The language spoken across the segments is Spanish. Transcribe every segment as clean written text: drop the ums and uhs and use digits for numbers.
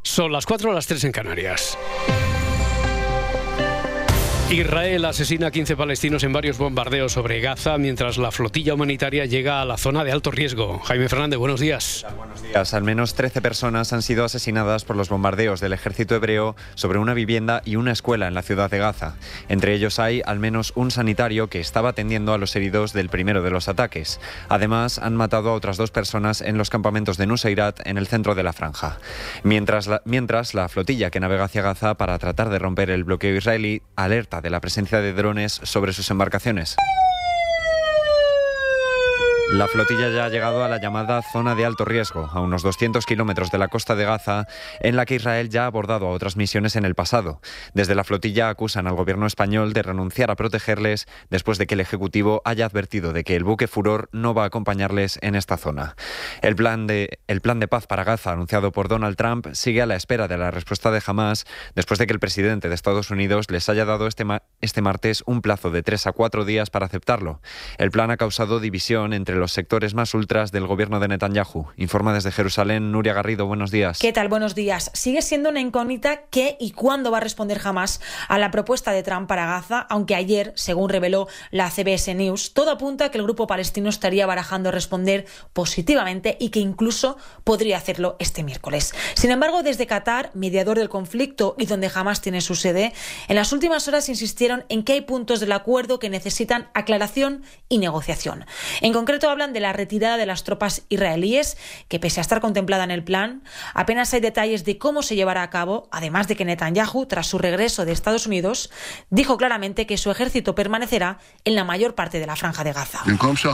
Son las 4 o las 3 en Canarias. Israel asesina a 15 palestinos en varios bombardeos sobre Gaza, mientras la flotilla humanitaria llega a la zona de alto riesgo. Jaime Fernández, buenos días. Buenos días. Al menos 13 personas han sido asesinadas por los bombardeos del ejército hebreo sobre una vivienda y una escuela en la ciudad de Gaza. Entre ellos hay al menos un sanitario que estaba atendiendo a los heridos del primero de los ataques. Además, han matado a otras 2 personas en los campamentos de Nuseirat, en el centro de la franja. Mientras la flotilla que navega hacia Gaza para tratar de romper el bloqueo israelí alerta de la presencia de drones sobre sus embarcaciones. La flotilla ya ha llegado a la llamada zona de alto riesgo, a unos 200 kilómetros de la costa de Gaza, en la que Israel ya ha abordado a otras misiones en el pasado. Desde la flotilla acusan al gobierno español de renunciar a protegerles después de que el Ejecutivo haya advertido de que el buque Furor no va a acompañarles en esta zona. El plan de paz para Gaza, anunciado por Donald Trump, sigue a la espera de la respuesta de Hamás, después de que el presidente de Estados Unidos les haya dado este martes un plazo de 3 a 4 días para aceptarlo. El plan ha causado división entre los sectores más ultras del gobierno de Netanyahu. Informa desde Jerusalén, Nuria Garrido, buenos días. ¿Qué tal? Buenos días. Sigue siendo una incógnita qué y cuándo va a responder Hamás a la propuesta de Trump para Gaza, aunque ayer, según reveló la CBS News, todo apunta a que el grupo palestino estaría barajando responder positivamente y que incluso podría hacerlo este miércoles. Sin embargo, desde Qatar, mediador del conflicto y donde Hamás tiene su sede, en las últimas horas insistieron en que hay puntos del acuerdo que necesitan aclaración y negociación. En concreto, hablan de la retirada de las tropas israelíes, que pese a estar contemplada en el plan, apenas hay detalles de cómo se llevará a cabo, además de que Netanyahu, tras su regreso de Estados Unidos, dijo claramente que su ejército permanecerá en la mayor parte de la franja de Gaza.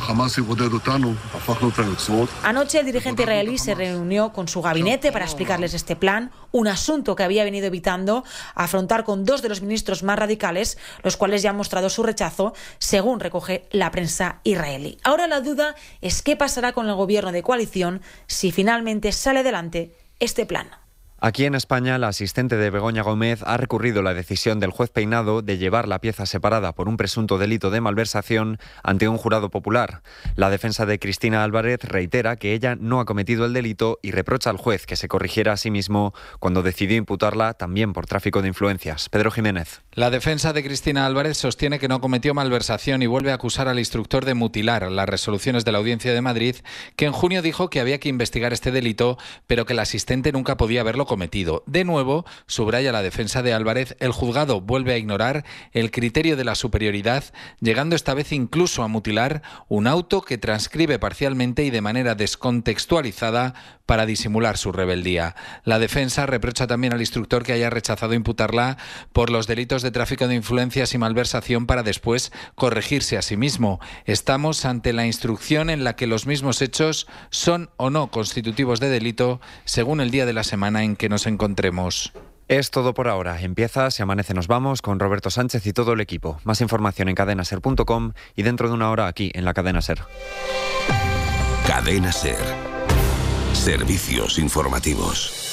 Anoche el dirigente israelí se reunió con su gabinete para explicarles este plan, un asunto que había venido evitando afrontar con 2 de los ministros más radicales, los cuales ya han mostrado su rechazo, según recoge la prensa israelí. Ahora la duda es qué pasará con el gobierno de coalición si finalmente sale adelante este plan. Aquí en España, la asistente de Begoña Gómez ha recurrido la decisión del juez Peinado de llevar la pieza separada por un presunto delito de malversación ante un jurado popular. La defensa de Cristina Álvarez reitera que ella no ha cometido el delito y reprocha al juez que se corrigiera a sí mismo cuando decidió imputarla también por tráfico de influencias. Pedro Jiménez. La defensa de Cristina Álvarez sostiene que no cometió malversación y vuelve a acusar al instructor de mutilar las resoluciones de la Audiencia de Madrid, que en junio dijo que había que investigar este delito, pero que la asistente nunca podía haberlo cometido. De nuevo, subraya la defensa de Álvarez, el juzgado vuelve a ignorar el criterio de la superioridad, llegando esta vez incluso a mutilar un auto que transcribe parcialmente y de manera descontextualizada para disimular su rebeldía. La defensa reprocha también al instructor que haya rechazado imputarla por los delitos de tráfico de influencias y malversación para después corregirse a sí mismo. Estamos ante la instrucción en la que los mismos hechos son o no constitutivos de delito según el día de la semana en que nos encontremos. Es todo por ahora. Empieza Si Amanece Nos Vamos con Roberto Sánchez y todo el equipo. Más información en cadenaser.com y dentro de una hora aquí en la Cadena Ser. Cadena Ser. Servicios informativos.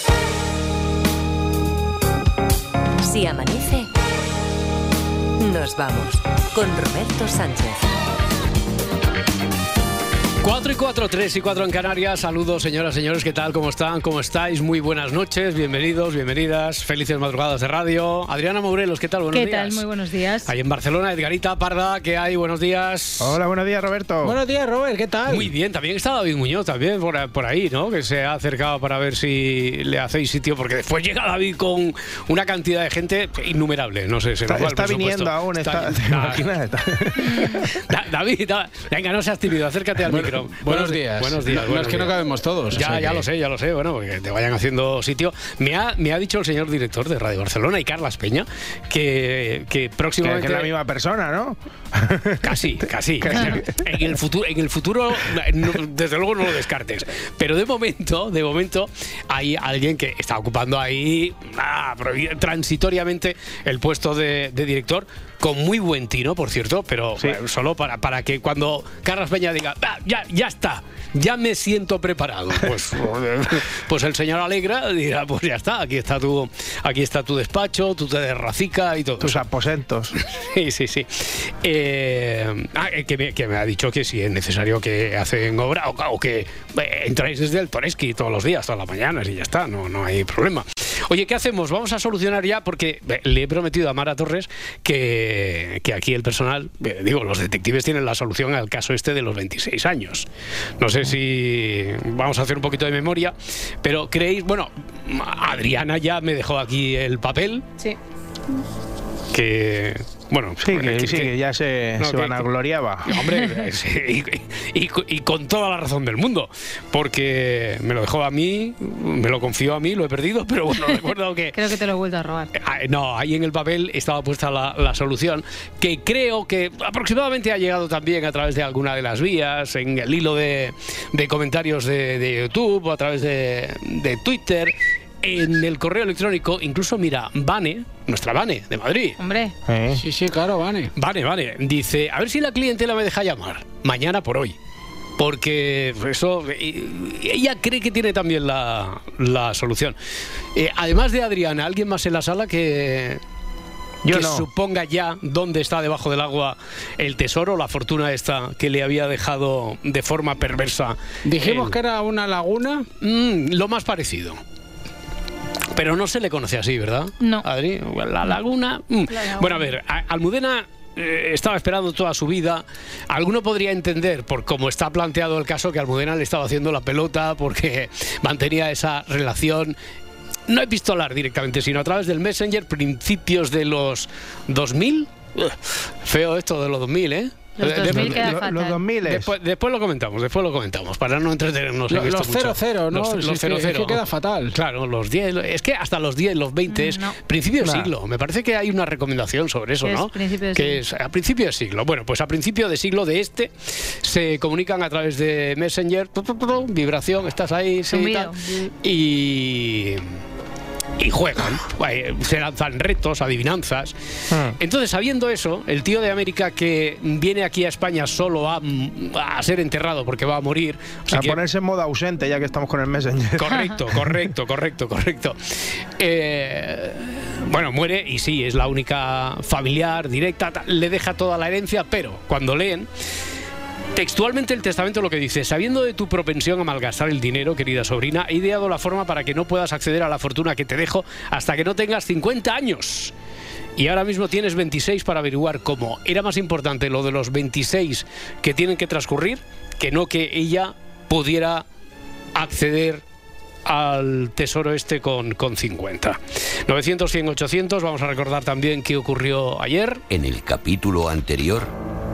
Si amanece, nos vamos con Roberto Sánchez. 4 y 4, 3 y 4 en Canarias. Saludos, señoras, señores, ¿qué tal? ¿Cómo están? ¿Cómo estáis? Muy buenas noches, bienvenidos, bienvenidas. Felices madrugadas de radio. Adriana Mourelos, ¿qué tal? Buenos días. ¿Qué tal? Muy buenos días. Ahí en Barcelona, Edgarita Parda, ¿qué hay? Buenos días. Hola, buenos días, Roberto. Buenos días, Robert, ¿qué tal? Muy bien, también está David Muñoz, también por ahí, ¿no? Que se ha acercado para ver si le hacéis sitio, porque después llega David con una cantidad de gente innumerable, no sé, se nos va el presupuesto. Está viniendo aún, David, venga, no seas tímido, acércate al micro. Buenos días. Buenos días. No es que no cabemos todos. Ya lo sé, bueno, porque te vayan haciendo sitio. Me ha dicho el señor director de Radio Barcelona y Carlas Peña que próximamente... Que es la misma persona, ¿no? Casi. En el futuro desde luego no lo descartes. Pero de momento hay alguien que está ocupando ahí transitoriamente el puesto de director, con muy buen tino, por cierto, pero sí, solo para que cuando Carlas Peña diga ya está, ya me siento preparado, pues el señor Alegra dirá, pues ya está, aquí está tu despacho, tu terracica y todo. Tus aposentos. Sí. Que me ha dicho que si es necesario que hacen obra o que entráis desde el Toreski todos los días, todas las mañanas y ya está, no hay problema. Oye, ¿qué hacemos? Vamos a solucionar ya, porque le he prometido a Mara Torres que aquí el personal, los detectives tienen la solución al caso este de los 26 años. No sé si vamos a hacer un poquito de memoria, pero creéis, bueno, Adriana ya me dejó aquí el papel. Sí. Que... Bueno, que ya se vanagloriaba. Hombre, y con toda la razón del mundo, porque me lo dejó a mí, me lo confió a mí, lo he perdido, pero bueno, recuerdo que... Creo que te lo he vuelto a robar. No, ahí en el papel estaba puesta la solución, que creo que aproximadamente ha llegado también a través de alguna de las vías, en el hilo de comentarios de YouTube o a través de Twitter, en el correo electrónico. Incluso, mira, Vane, nuestra Vane de Madrid. Hombre. Sí, claro, Vane. Vane. Dice, a ver si la clientela me deja llamar mañana por hoy. Porque eso, ella cree que tiene también la solución. Además de Adriana, ¿alguien más en la sala que suponga ya dónde está debajo del agua el tesoro, la fortuna esta que le había dejado de forma perversa? Dijimos que era una laguna. Lo más parecido. Pero no se le conoce así, ¿verdad? No. Adri, la laguna. Bueno, a ver, Almudena estaba esperando toda su vida. Alguno podría entender, por cómo está planteado el caso, que Almudena le estaba haciendo la pelota porque mantenía esa relación, no epistolar directamente, sino a través del Messenger, principios de los 2000. Feo esto de los 2000, ¿eh? Los 2000 queda fatal. Los 2000. Después lo comentamos, para no entretenernos en esto mucho. Los 00, ¿no? Los 00. Es que queda fatal. Claro, los 10, es que hasta los 10, los 20 es principio de siglo. Me parece que hay una recomendación sobre eso, ¿no? Que es a principio de siglo. Bueno, pues a principio de siglo de se comunican a través de Messenger, vibración, estás ahí, sí, y juegan, se lanzan retos, adivinanzas. Entonces, sabiendo eso, el tío de América, que viene aquí a España solo a ser enterrado porque va a morir, a ponerse en modo ausente, ya que estamos con el Messenger. Correcto. Bueno, muere y sí, es la única familiar directa, le deja toda la herencia, pero cuando leen textualmente el testamento, lo que dice: sabiendo de tu propensión a malgastar el dinero, querida sobrina, he ideado la forma para que no puedas acceder a la fortuna que te dejo hasta que no tengas 50 años. Y ahora mismo tienes 26 para averiguar cómo. Era más importante lo de los 26 que tienen que transcurrir que no que ella pudiera acceder al tesoro este con 50. 900, 100, 800. Vamos a recordar también qué ocurrió ayer. En el capítulo anterior...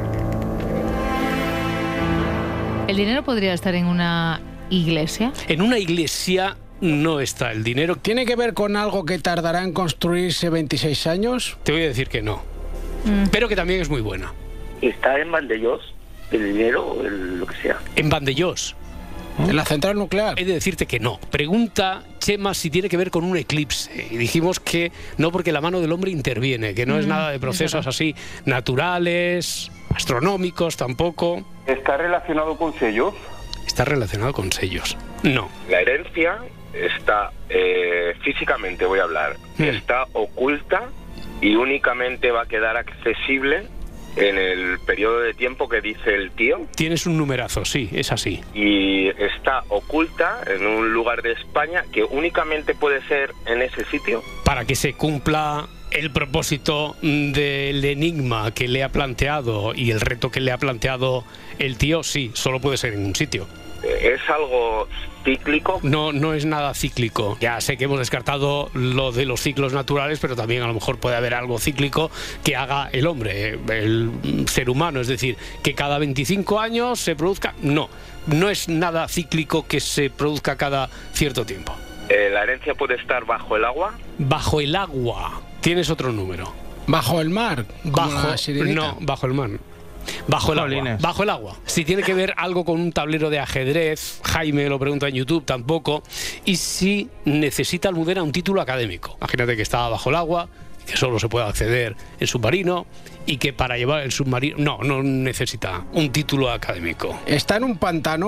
¿El dinero podría estar en una iglesia? En una iglesia no está el dinero. ¿Tiene que ver con algo que tardará en construirse 26 años? Te voy a decir que no. Pero que también es muy buena. ¿Está en Vandellós el dinero o lo que sea? En Vandellós. ¿En la central nuclear? He de decirte que no. Pregunta Chema si tiene que ver con un eclipse. Y dijimos que no, porque la mano del hombre interviene, que no es nada de procesos así naturales, astronómicos tampoco. ¿Está relacionado con sellos? Está relacionado con sellos. No. La herencia está, físicamente voy a hablar, está oculta y únicamente va a quedar accesible en el periodo de tiempo que dice el tío. Tienes un numerazo, sí, es así. Y está oculta en un lugar de España que únicamente puede ser en ese sitio. Para que se cumpla el propósito del enigma que le ha planteado y el reto que le ha planteado el tío, sí, solo puede ser en un sitio. ¿Es algo cíclico? No, no es nada cíclico. Ya sé que hemos descartado lo de los ciclos naturales, pero también a lo mejor puede haber algo cíclico que haga el hombre, el ser humano. Es decir, que cada 25 años se produzca... No, no es nada cíclico que se produzca cada cierto tiempo. ¿La herencia puede estar bajo el agua? Bajo el agua. Tienes otro número. ¿Bajo el mar? No, bajo el mar. Bajo el agua. Bajo el agua. Si tiene que ver algo con un tablero de ajedrez, Jaime lo pregunta en YouTube, tampoco. Y si necesita Almudena un título académico. Imagínate que está bajo el agua, que solo se puede acceder en submarino y que para llevar el submarino... No necesita un título académico. ¿Está en un pantano?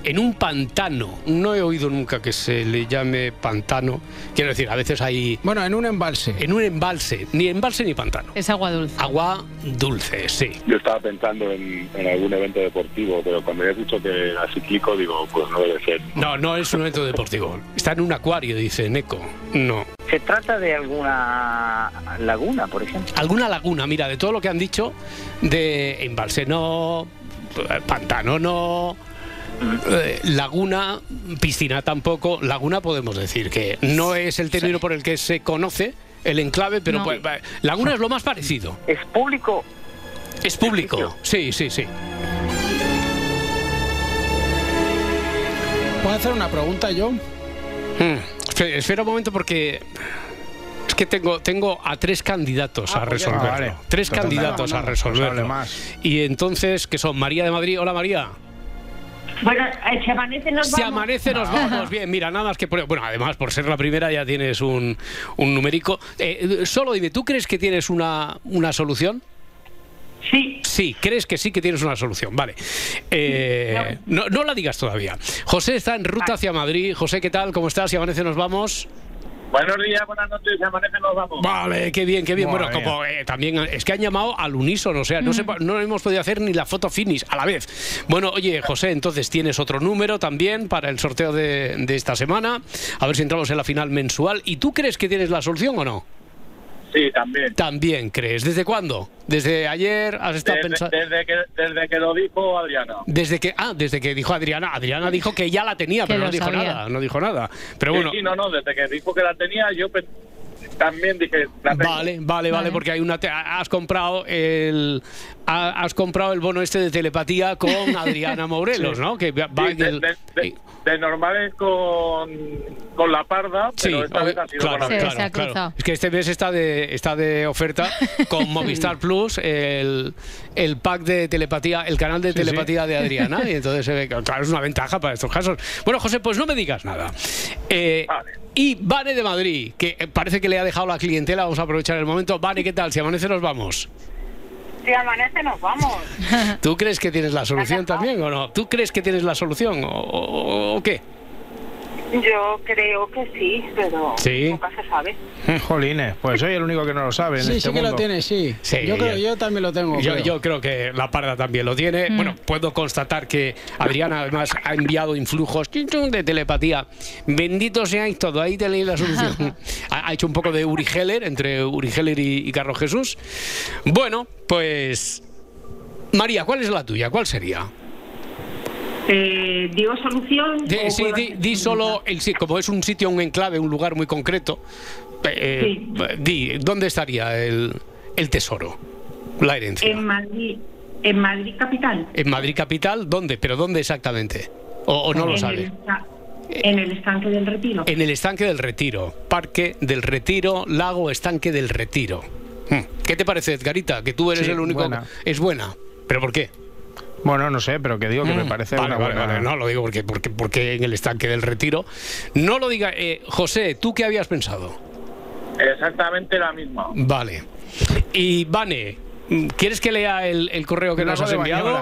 en un pantano. No he oído nunca que se le llame pantano. Quiero decir, a veces hay... Bueno, en un embalse. En un embalse. Ni embalse ni pantano. Es agua dulce. Agua dulce, sí. Yo estaba pensando en algún evento deportivo, pero cuando he dicho que era cíclico, digo, pues no debe ser. No es un evento deportivo. Está en un acuario, dice Neko. No. ¿Se trata de alguna laguna, por ejemplo? Alguna laguna, mira, de todo lo que han dicho, de embalse no, pantano no, laguna, piscina tampoco. Laguna podemos decir que no es el término por el que se conoce el enclave, pero No. pues, laguna es lo más parecido. ¿Es público? Es público, sí. ¿Puedo hacer una pregunta yo? Espera un momento porque es que tengo a 3 candidatos a resolverlo. vale. 3 candidatos a resolverlo. hable más. Y entonces, ¿qué son? María de Madrid. Hola, María. Bueno, se amanece, nos vamos. Si amanece, nos vamos. Bien, mira, nada más que... Bueno, además, por ser la primera ya tienes un numérico. Solo dime, ¿tú crees que tienes una solución? Sí. Sí, crees que sí que tienes una solución, vale. No la digas todavía. José está en ruta hacia Madrid. José, ¿qué tal? ¿Cómo estás? Si amanece, nos vamos. Buenos días, buenas noches, amanece, nos vamos. Vale, qué bien, qué bien. Madre Bueno, como también es que han llamado al unísono, o sea, no hemos podido hacer ni la foto finish a la vez. Bueno, oye, José, entonces tienes otro número también para el sorteo de esta semana. A ver si entramos en la final mensual. ¿Y tú crees que tienes la solución o no? Sí, también. También crees. ¿Desde cuándo? ¿Desde ayer has estado pensando? Desde que lo dijo Adriana. Desde que dijo Adriana. Adriana dijo que ya la tenía, pero no dijo nada. No dijo nada. Pero bueno. Sí, no, desde que dijo que la tenía, yo también dije. Vale, porque hay has comprado el bono este de telepatía con Adriana Morelos, ¿no? Que va de normales con la parda, pero esta vez ha sido con Adriana. Claro. Es que este mes está de oferta con Movistar Plus el pack de telepatía, el canal de telepatía de Adriana, y entonces claro, es una ventaja para estos casos. Bueno, José, pues no me digas nada. Y Vane de Madrid, que parece que le ha dejado la clientela, vamos a aprovechar el momento. Vane, ¿qué tal? Si amanece nos vamos. Si amanece, nos vamos. ¿Tú crees que tienes la solución también o no? ¿Tú crees que tienes la solución o qué? Yo creo que sí, pero nunca se sabe. Jolines, pues soy el único que no lo sabe en este que mundo. lo tiene, sí. Yo también lo tengo. Yo creo que la parda también lo tiene. Bueno, puedo constatar que Adriana además ha enviado influjos de telepatía. Bendito seáis todo, ahí tenéis la solución. Ha hecho un poco de Uri Geller, entre Uri Geller y Carlos Jesús. Bueno, pues María, ¿cuál es la tuya? ¿Cuál sería? ¿Digo solución? Di solo como es un sitio, un enclave, un lugar muy concreto. Di, ¿dónde estaría el tesoro? La herencia. En Madrid capital. ¿En Madrid capital? ¿Dónde? ¿Pero dónde exactamente? ¿O no lo sabe? En el estanque del Retiro. En el estanque del Retiro. Parque del Retiro, lago estanque del Retiro. ¿Qué te parece, Edgarita? Que tú eres el único... Buena. Es buena. ¿Pero por qué? Bueno, no sé, pero que digo que me parece una buena... Vale, no lo digo porque en el estanque del Retiro. No lo diga. José, ¿tú qué habías pensado? Exactamente la misma. Vale. Y Vane, ¿quieres que lea el correo que nos has enviado?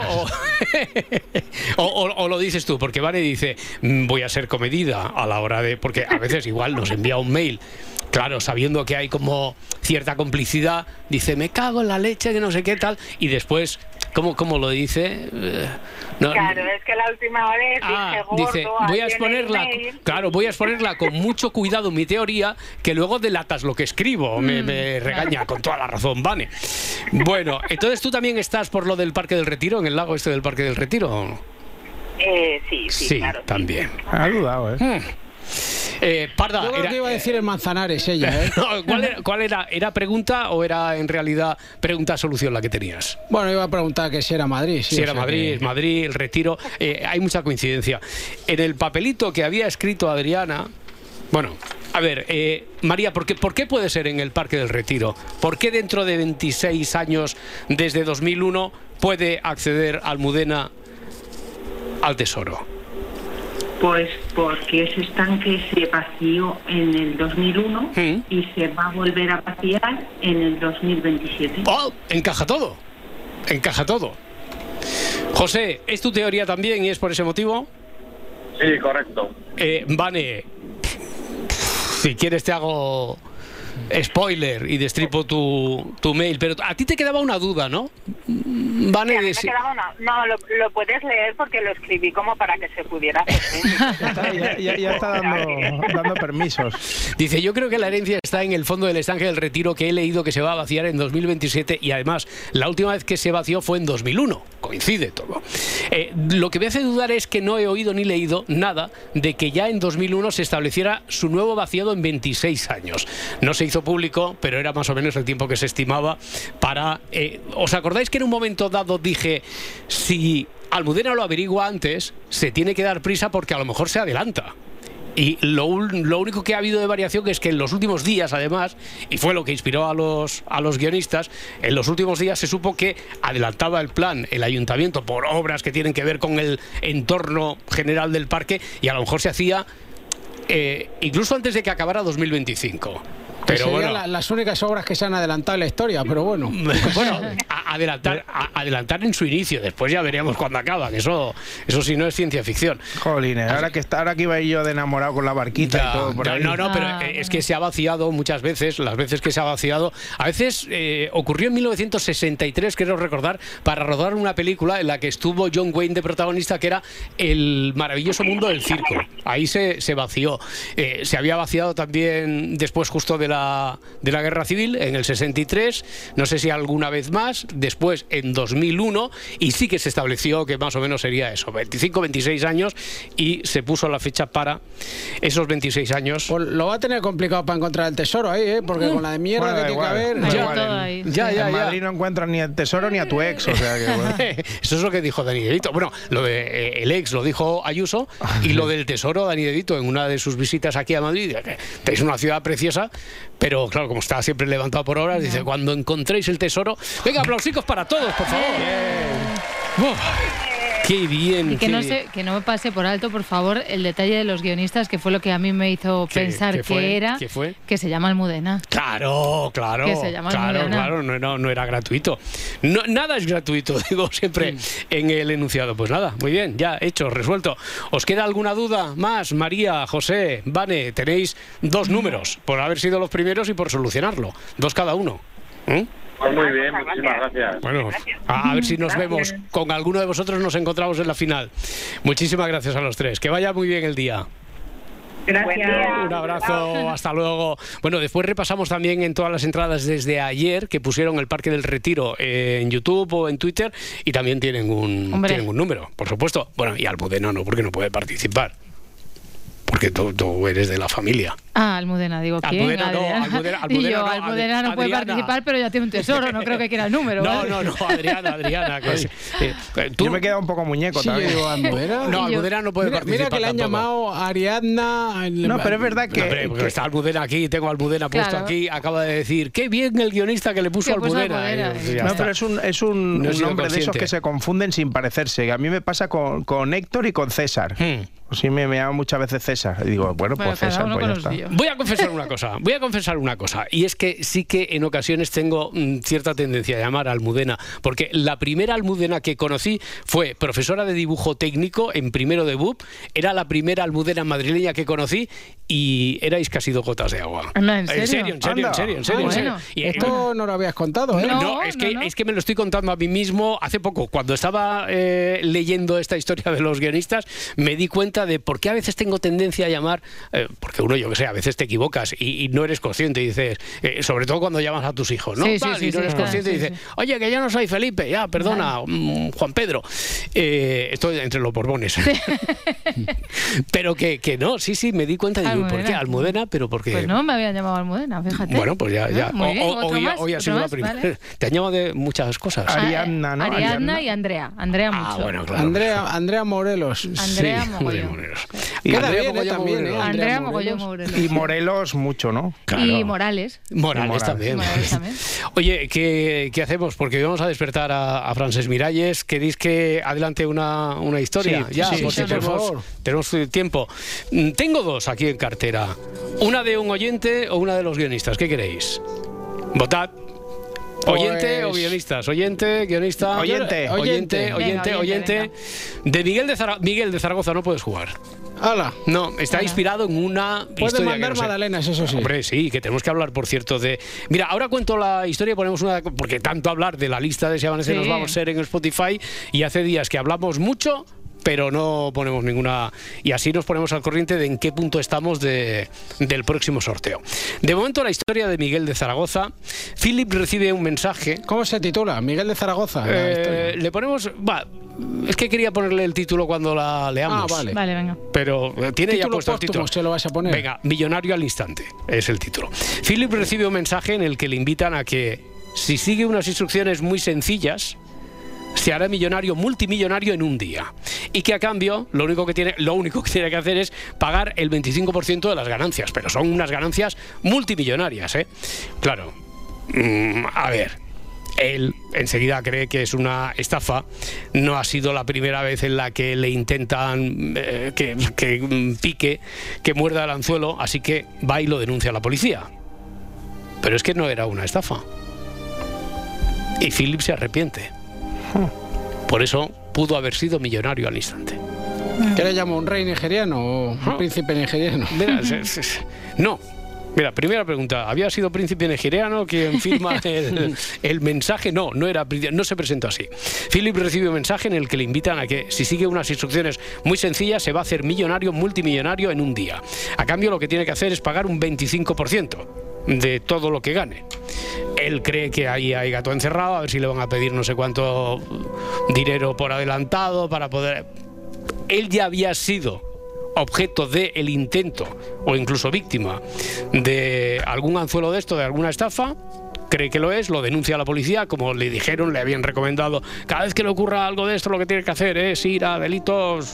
¿O lo dices tú? Porque Vane dice, voy a ser comedida a la hora de... Porque a veces igual nos envía un mail. Claro, sabiendo que hay como cierta complicidad, dice, me cago en la leche, que no sé qué tal, y después, ¿cómo lo dice? Claro, es que la última vez dije, gordo, dice, voy a exponerla con mucho cuidado mi teoría, que luego delatas lo que escribo, me regaña con toda la razón, Vane. Bueno, entonces tú también estás por lo del Parque del Retiro, en el lago este del Parque del Retiro. Sí, claro. También. Ha dudado, Parda, yo creo que iba a decir el Manzanares ella, ¿eh? ¿Cuál era? ¿Era pregunta o era en realidad pregunta-solución la que tenías? Bueno, iba a preguntar que si era Madrid. Si era Madrid, Madrid, el Retiro. Hay mucha coincidencia. En el papelito que había escrito Adriana... Bueno, a ver, María, ¿por qué puede ser en el Parque del Retiro? ¿Por qué dentro de 26 años, desde 2001, puede acceder Almudena al tesoro? Pues porque ese estanque se vació en el 2001 y se va a volver a vaciar en el 2027. ¡Oh! Encaja todo. José, ¿es tu teoría también y es por ese motivo? Sí, correcto. Vane, si quieres te hago spoiler y destripo tu mail, pero a ti te quedaba una duda, ¿no? Vane, me quedaba no, lo puedes leer porque lo escribí como para que se pudiera hacer. Ya está dando permisos. Dice, yo creo que la herencia está en el fondo del estanque del Retiro, que he leído que se va a vaciar en 2027 y además la última vez que se vació fue en 2001. Coincide todo. Lo que me hace dudar es que no he oído ni leído nada de que ya en 2001 se estableciera su nuevo vaciado en 26 años. No se hizo público, pero era más o menos el tiempo que se estimaba para... ¿Os acordáis que en un momento dado dije, si Almudena lo averigua antes, se tiene que dar prisa porque a lo mejor se adelanta? Y lo único que ha habido de variación es que en los últimos días, además, y fue lo que inspiró a los guionistas, en los últimos días se supo que adelantaba el plan el ayuntamiento por obras que tienen que ver con el entorno general del parque, y a lo mejor se hacía incluso antes de que acabara 2025. Pero serían bueno, las únicas obras que se han adelantado en la historia, pero bueno. Bueno, adelantar en su inicio, después ya veríamos cuándo acaba, que eso sí no es ciencia ficción. Jolines, ahora que iba yo de enamorado con la barquita y todo por ahí. No, pero es que se ha vaciado muchas veces, las veces que se ha vaciado. A veces ocurrió en 1963, quiero recordar, para rodar una película en la que estuvo John Wayne de protagonista, que era El maravilloso mundo del circo. Ahí se vació. Se había vaciado también después justo de la Guerra Civil, en el 63, no sé si alguna vez más, después en 2001, y sí que se estableció que más o menos sería eso, 25, 26 años, y se puso la fecha para esos 26 años. Pues lo va a tener complicado para encontrar el tesoro ahí, porque con la de mierda que tiene que haber... En Madrid no encuentras ni el tesoro ni a tu ex, o sea que... Bueno. Eso es lo que dijo Dani De Vito. Bueno, lo de el ex lo dijo Ayuso, y lo del tesoro, Dani De Vito, en una de sus visitas aquí a Madrid, que es una ciudad preciosa, pero claro, como está siempre levantado por horas, dice, cuando encontréis el tesoro... Venga, aplausicos para todos, por favor. Qué bien. Y que no me pase por alto, por favor, el detalle de los guionistas, que fue lo que a mí me hizo pensar que era... ¿Qué fue? Que se llama Almudena. Claro. Que se llama Almudena. No era gratuito. No, nada es gratuito, digo siempre en el enunciado. Pues nada, muy bien, ya hecho, resuelto. ¿Os queda alguna duda más? María, José, Vane, tenéis 2 números por haber sido los primeros y por solucionarlo. 2 cada uno. Pues muy bien, muchísimas gracias. Bueno, a ver si nos vemos con alguno de vosotros, nos encontramos en la final. Muchísimas gracias a los 3. Que vaya muy bien el día. Gracias. Un abrazo, hasta luego. Bueno, después repasamos también en todas las entradas desde ayer que pusieron el Parque del Retiro en YouTube o en Twitter, y también tienen un número, por supuesto. Bueno, y Almudena no, porque no puede participar. Porque tú eres de la familia. Almudena, digo, ¿quién? Almudena no puede participar, pero ya tiene un tesoro, no creo que quiera el número. No, Adriana. Yo me he quedado un poco muñeco también. Digo, ¿Almudena? No, Almudena no puede participar. Mira que le han llamado Ariadna. No, pero es verdad que... está Almudena aquí, tengo Almudena puesto aquí, acaba de decir, qué bien el guionista que le puso Almudena. No, pero es un nombre de esos que se confunden sin parecerse. A mí me pasa con Héctor y con César. Sí, me llama muchas veces César. Y digo, bueno, pues César, pues ya está. Voy a confesar una cosa. Y es que sí que en ocasiones tengo cierta tendencia a llamar a Almudena, porque la primera Almudena que conocí fue profesora de dibujo técnico en primero de BUP. Era la primera Almudena madrileña que conocí y erais casi 2 gotas de agua. ¿En serio? En serio. Y esto no lo habías contado, ¿eh? No, es que me lo estoy contando a mí mismo hace poco. Cuando estaba leyendo esta historia de los guionistas, me di cuenta de por qué a veces tengo tendencia a llamar, porque uno, yo que sé, a veces te equivocas y no eres consciente y dices, sobre todo cuando llamas a tus hijos, ¿no? Y no eres consciente y dices, oye, que ya no soy Felipe, ya, perdona, Juan Pedro. Estoy entre los Borbones. Pero que no, sí, me di cuenta y digo, ¿por qué Almudena? Pero porque... Pues no me habían llamado Almudena, fíjate. Bueno, pues ya. Hoy ha sido la primera. Vale. Te han llamado de muchas cosas. Ariadna, ¿no? Ariadna y Andrea. Andrea mucho. Bueno, claro. Andrea Morelos. Andrea Morelos. Y Andrea Mogollón Morelos. Y Morelos mucho, ¿no? Claro. Y Morales. Morales también. Oye, ¿qué hacemos? Porque vamos a despertar a Francesc Miralles. ¿Queréis que adelante una historia? Sí, por favor. Tenemos tiempo. Tengo 2 aquí en cartera. Una de un oyente o una de los guionistas. ¿Qué queréis? Votad. ¿Oyente o guionistas? ¿Oyente, guionista? Oyente. De Miguel de Zaragoza no puedes jugar. ¡Hala! No, está inspirado en una Pueden historia mandar que no sé. magdalenas, eso sí. Hombre, sí, que tenemos que hablar, por cierto, de... Mira, ahora cuento la historia, ponemos una... Porque tanto hablar de la lista de Si Amanece Nos Vamos a ser en Spotify, y hace días que hablamos mucho, pero no ponemos ninguna... Y así nos ponemos al corriente de en qué punto estamos del próximo sorteo. De momento, la historia de Miguel de Zaragoza. Philip recibe un mensaje... ¿Cómo se titula? Miguel de Zaragoza. Le ponemos... Es que quería ponerle el título cuando la leamos. Vale. Vale, venga. Pero tiene ya puesto el título. Se lo vas a poner. Venga, millonario al instante es el título. Philip recibe un mensaje en el que le invitan a que, si sigue unas instrucciones muy sencillas, se hará multimillonario en un día. Y que a cambio, lo único que tiene que hacer es pagar el 25% de las ganancias. Pero son unas ganancias multimillonarias, ¿eh? Claro. A ver. Él enseguida cree que es una estafa. No ha sido la primera vez en la que le intentan que pique, que muerda el anzuelo, así que va y lo denuncia a la policía. Pero es que no era una estafa. Y Philip se arrepiente. Por eso pudo haber sido millonario al instante. ¿Qué le llama, un rey nigeriano o un príncipe nigeriano? Mira, no. Mira, primera pregunta, ¿había sido príncipe nigeriano quien firma el mensaje? No se presentó así. Philip recibe un mensaje en el que le invitan a que, si sigue unas instrucciones muy sencillas, se va a hacer multimillonario en un día. A cambio, lo que tiene que hacer es pagar un 25% de todo lo que gane. Él cree que ahí hay gato encerrado, a ver si le van a pedir no sé cuánto dinero por adelantado para poder... Él ya había sido objeto del intento o incluso víctima de algún anzuelo de esto, de alguna estafa. Cree que lo es, lo denuncia a la policía, como le dijeron, le habían recomendado, cada vez que le ocurra algo de esto lo que tiene que hacer es ir a delitos,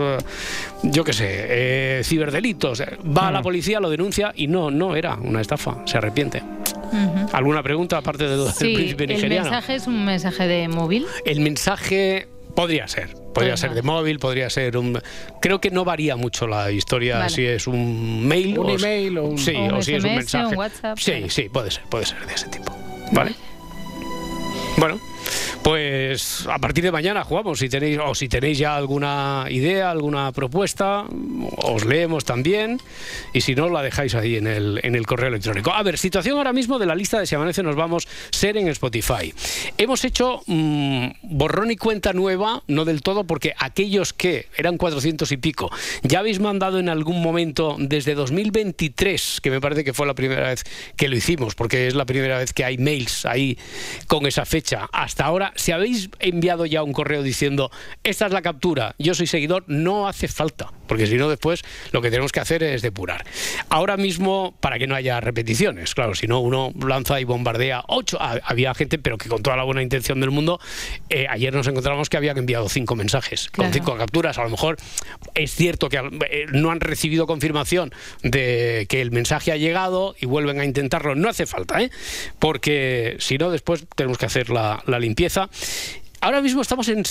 yo qué sé, ciberdelitos. Va a la policía, lo denuncia y no era una estafa, se arrepiente. ¿Alguna pregunta aparte del príncipe nigeriano? ¿El mensaje es un mensaje de móvil? El mensaje podría ser de móvil, podría ser un... Creo que no varía mucho la historia, si es un mail, un email o un... Sí, o si es un mensaje. Un WhatsApp. Sí, puede ser de ese tipo. ¿Vale? Bueno, pues a partir de mañana jugamos. Si tenéis ya alguna idea, alguna propuesta, os leemos también, y si no, la dejáis ahí en el correo electrónico. A ver, situación ahora mismo de la lista de Si Amanece Nos Vamos ser en Spotify. Hemos hecho borrón y cuenta nueva, no del todo, porque aquellos que eran 400 y pico ya habéis mandado en algún momento desde 2023, que me parece que fue la primera vez que lo hicimos, porque es la primera vez que hay mails ahí con esa fecha. Hasta ahora, si habéis enviado ya un correo diciendo esta es la captura, yo soy seguidor, no hace falta, porque si no después lo que tenemos que hacer es depurar. Ahora mismo, para que no haya repeticiones, claro, si no uno lanza y bombardea 8, había gente, pero que con toda la buena intención del mundo, ayer nos encontramos que habían enviado 5 mensajes, con 5 capturas. A lo mejor es cierto que no han recibido confirmación de que el mensaje ha llegado y vuelven a intentarlo. No hace falta, porque si no después tenemos que hacer la limpieza. Ahora mismo estamos en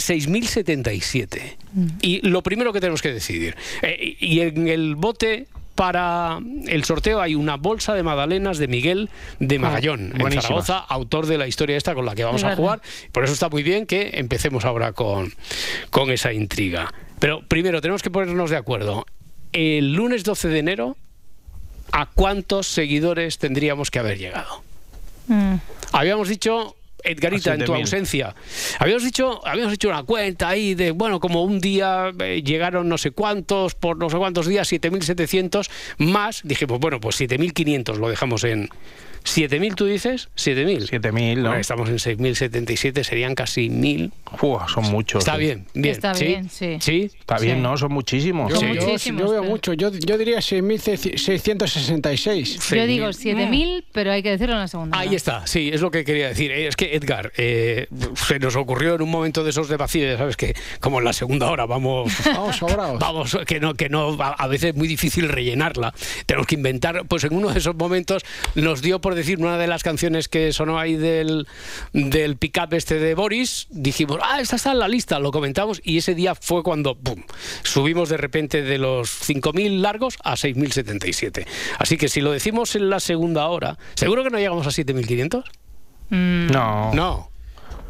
6.077 y lo primero que tenemos que decidir, y en el bote para el sorteo hay una bolsa de magdalenas de Miguel de Magallón, en Zaragoza, autor de la historia esta con la que vamos a jugar. Por eso está muy bien que empecemos ahora con esa intriga. Pero primero tenemos que ponernos de acuerdo. El lunes 12 de enero, ¿a cuántos seguidores tendríamos que haber llegado? Habíamos dicho, Edgarita, en tu ausencia, habíamos hecho una cuenta ahí de, bueno, como un día llegaron no sé cuántos, por no sé cuántos días, 7.700 más. Dije, pues bueno, pues 7.500 lo dejamos en... ¿7.000 tú dices? 7.000. 7.000, ¿no? Estamos en 6.077, serían casi 1.000. Son muchos. Está bien, bien. Está bien, sí. ¿Sí? Está bien, ¿no? Son muchísimos. Yo veo mucho. Yo diría 6.666. Yo digo 7.000, pero hay que decirlo en la segunda. Ahí está, sí, es lo que quería decir. Es que, Edgar, se nos ocurrió en un momento de esos de vacío, ¿sabes? Que como en la segunda hora vamos sobrados. Vamos, que no, a veces es muy difícil rellenarla. Tenemos que inventar. Pues en uno de esos momentos nos dio por decir una de las canciones que sonó ahí del pick-up este de Boris. Dijimos, esta está en la lista, lo comentamos, y ese día fue cuando ¡pum!, subimos de repente de los 5.000 largos a 6.077. Así que si lo decimos en la segunda hora, ¿seguro que no llegamos a 7.500? No.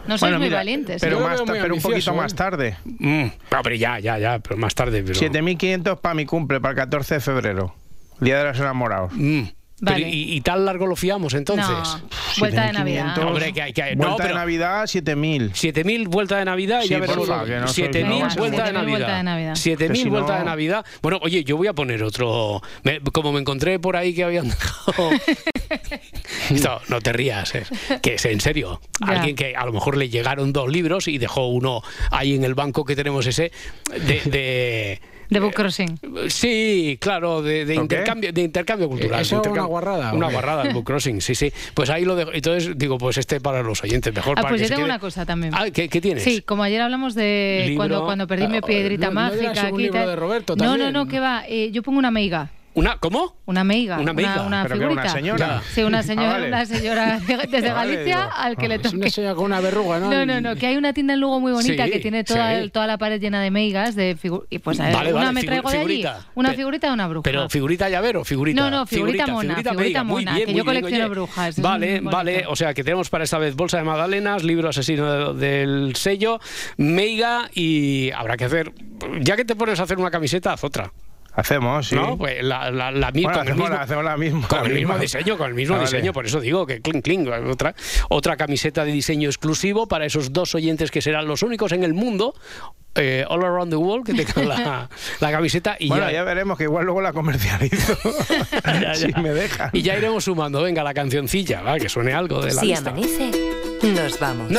No sois muy valientes. Pero un poquito más tarde. Pero ya, pero más tarde. Pero... 7.500 para mi cumple, para el 14 de febrero. Día de los enamorados. Vale. Pero, ¿y tan largo lo fiamos entonces? No, vuelta de Navidad. Hombre, vuelta de Navidad, 7.000. 7.000 vuelta de Navidad y ya veremos. 7.000 vuelta de Navidad. 7.000 vuelta de Navidad. Bueno, oye, yo voy a poner otro. Como me encontré por ahí que habían dejado. Esto, no te rías, que es en serio. Ya. Alguien que a lo mejor le llegaron 2 libros y dejó uno ahí en el banco que tenemos ese de book crossing. Sí, claro, de intercambio cultural. Eso es una guarrada. Una guarrada, el book crossing, sí. Pues ahí lo dejo. Entonces digo, pues para los oyentes mejor. Pues yo tengo una cosa también. ¿Qué tienes? Sí, como ayer hablamos de cuando perdí mi piedrita mágica. ¿No un libro de Roberto también? No, que va. Yo pongo una meiga. ¿Cómo? Una meiga. Una figurita. ¿Una señora? Sí, una señora desde Galicia al que le toque. Es una señora con una verruga, ¿no? No, que hay una tienda en Lugo muy bonita que tiene toda la pared llena de meigas. Y pues me traigo de allí. Una figurita de una bruja. ¿Pero figurita llavero o figurita? No, figurita mona, que yo colecciono brujas. Vale, o sea que tenemos para esta vez bolsa de magdalenas, libro asesino del sello, meiga y habrá que hacer, ya que te pones a hacer una camiseta, haz otra. Hacemos, sí. No, pues la misma. Hacemos la misma. Con el mismo diseño, por eso digo que cling. Otra camiseta de diseño exclusivo para esos 2 oyentes que serán los únicos en el mundo, all around the world, que tengan la camiseta. Y ya veremos, que igual luego la comercializo. Si me dejan. Y ya iremos sumando, venga, la cancioncilla, que suene algo de la lista. Si amanece, nos vamos.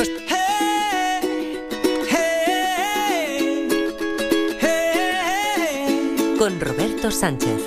Con Roberto Sánchez.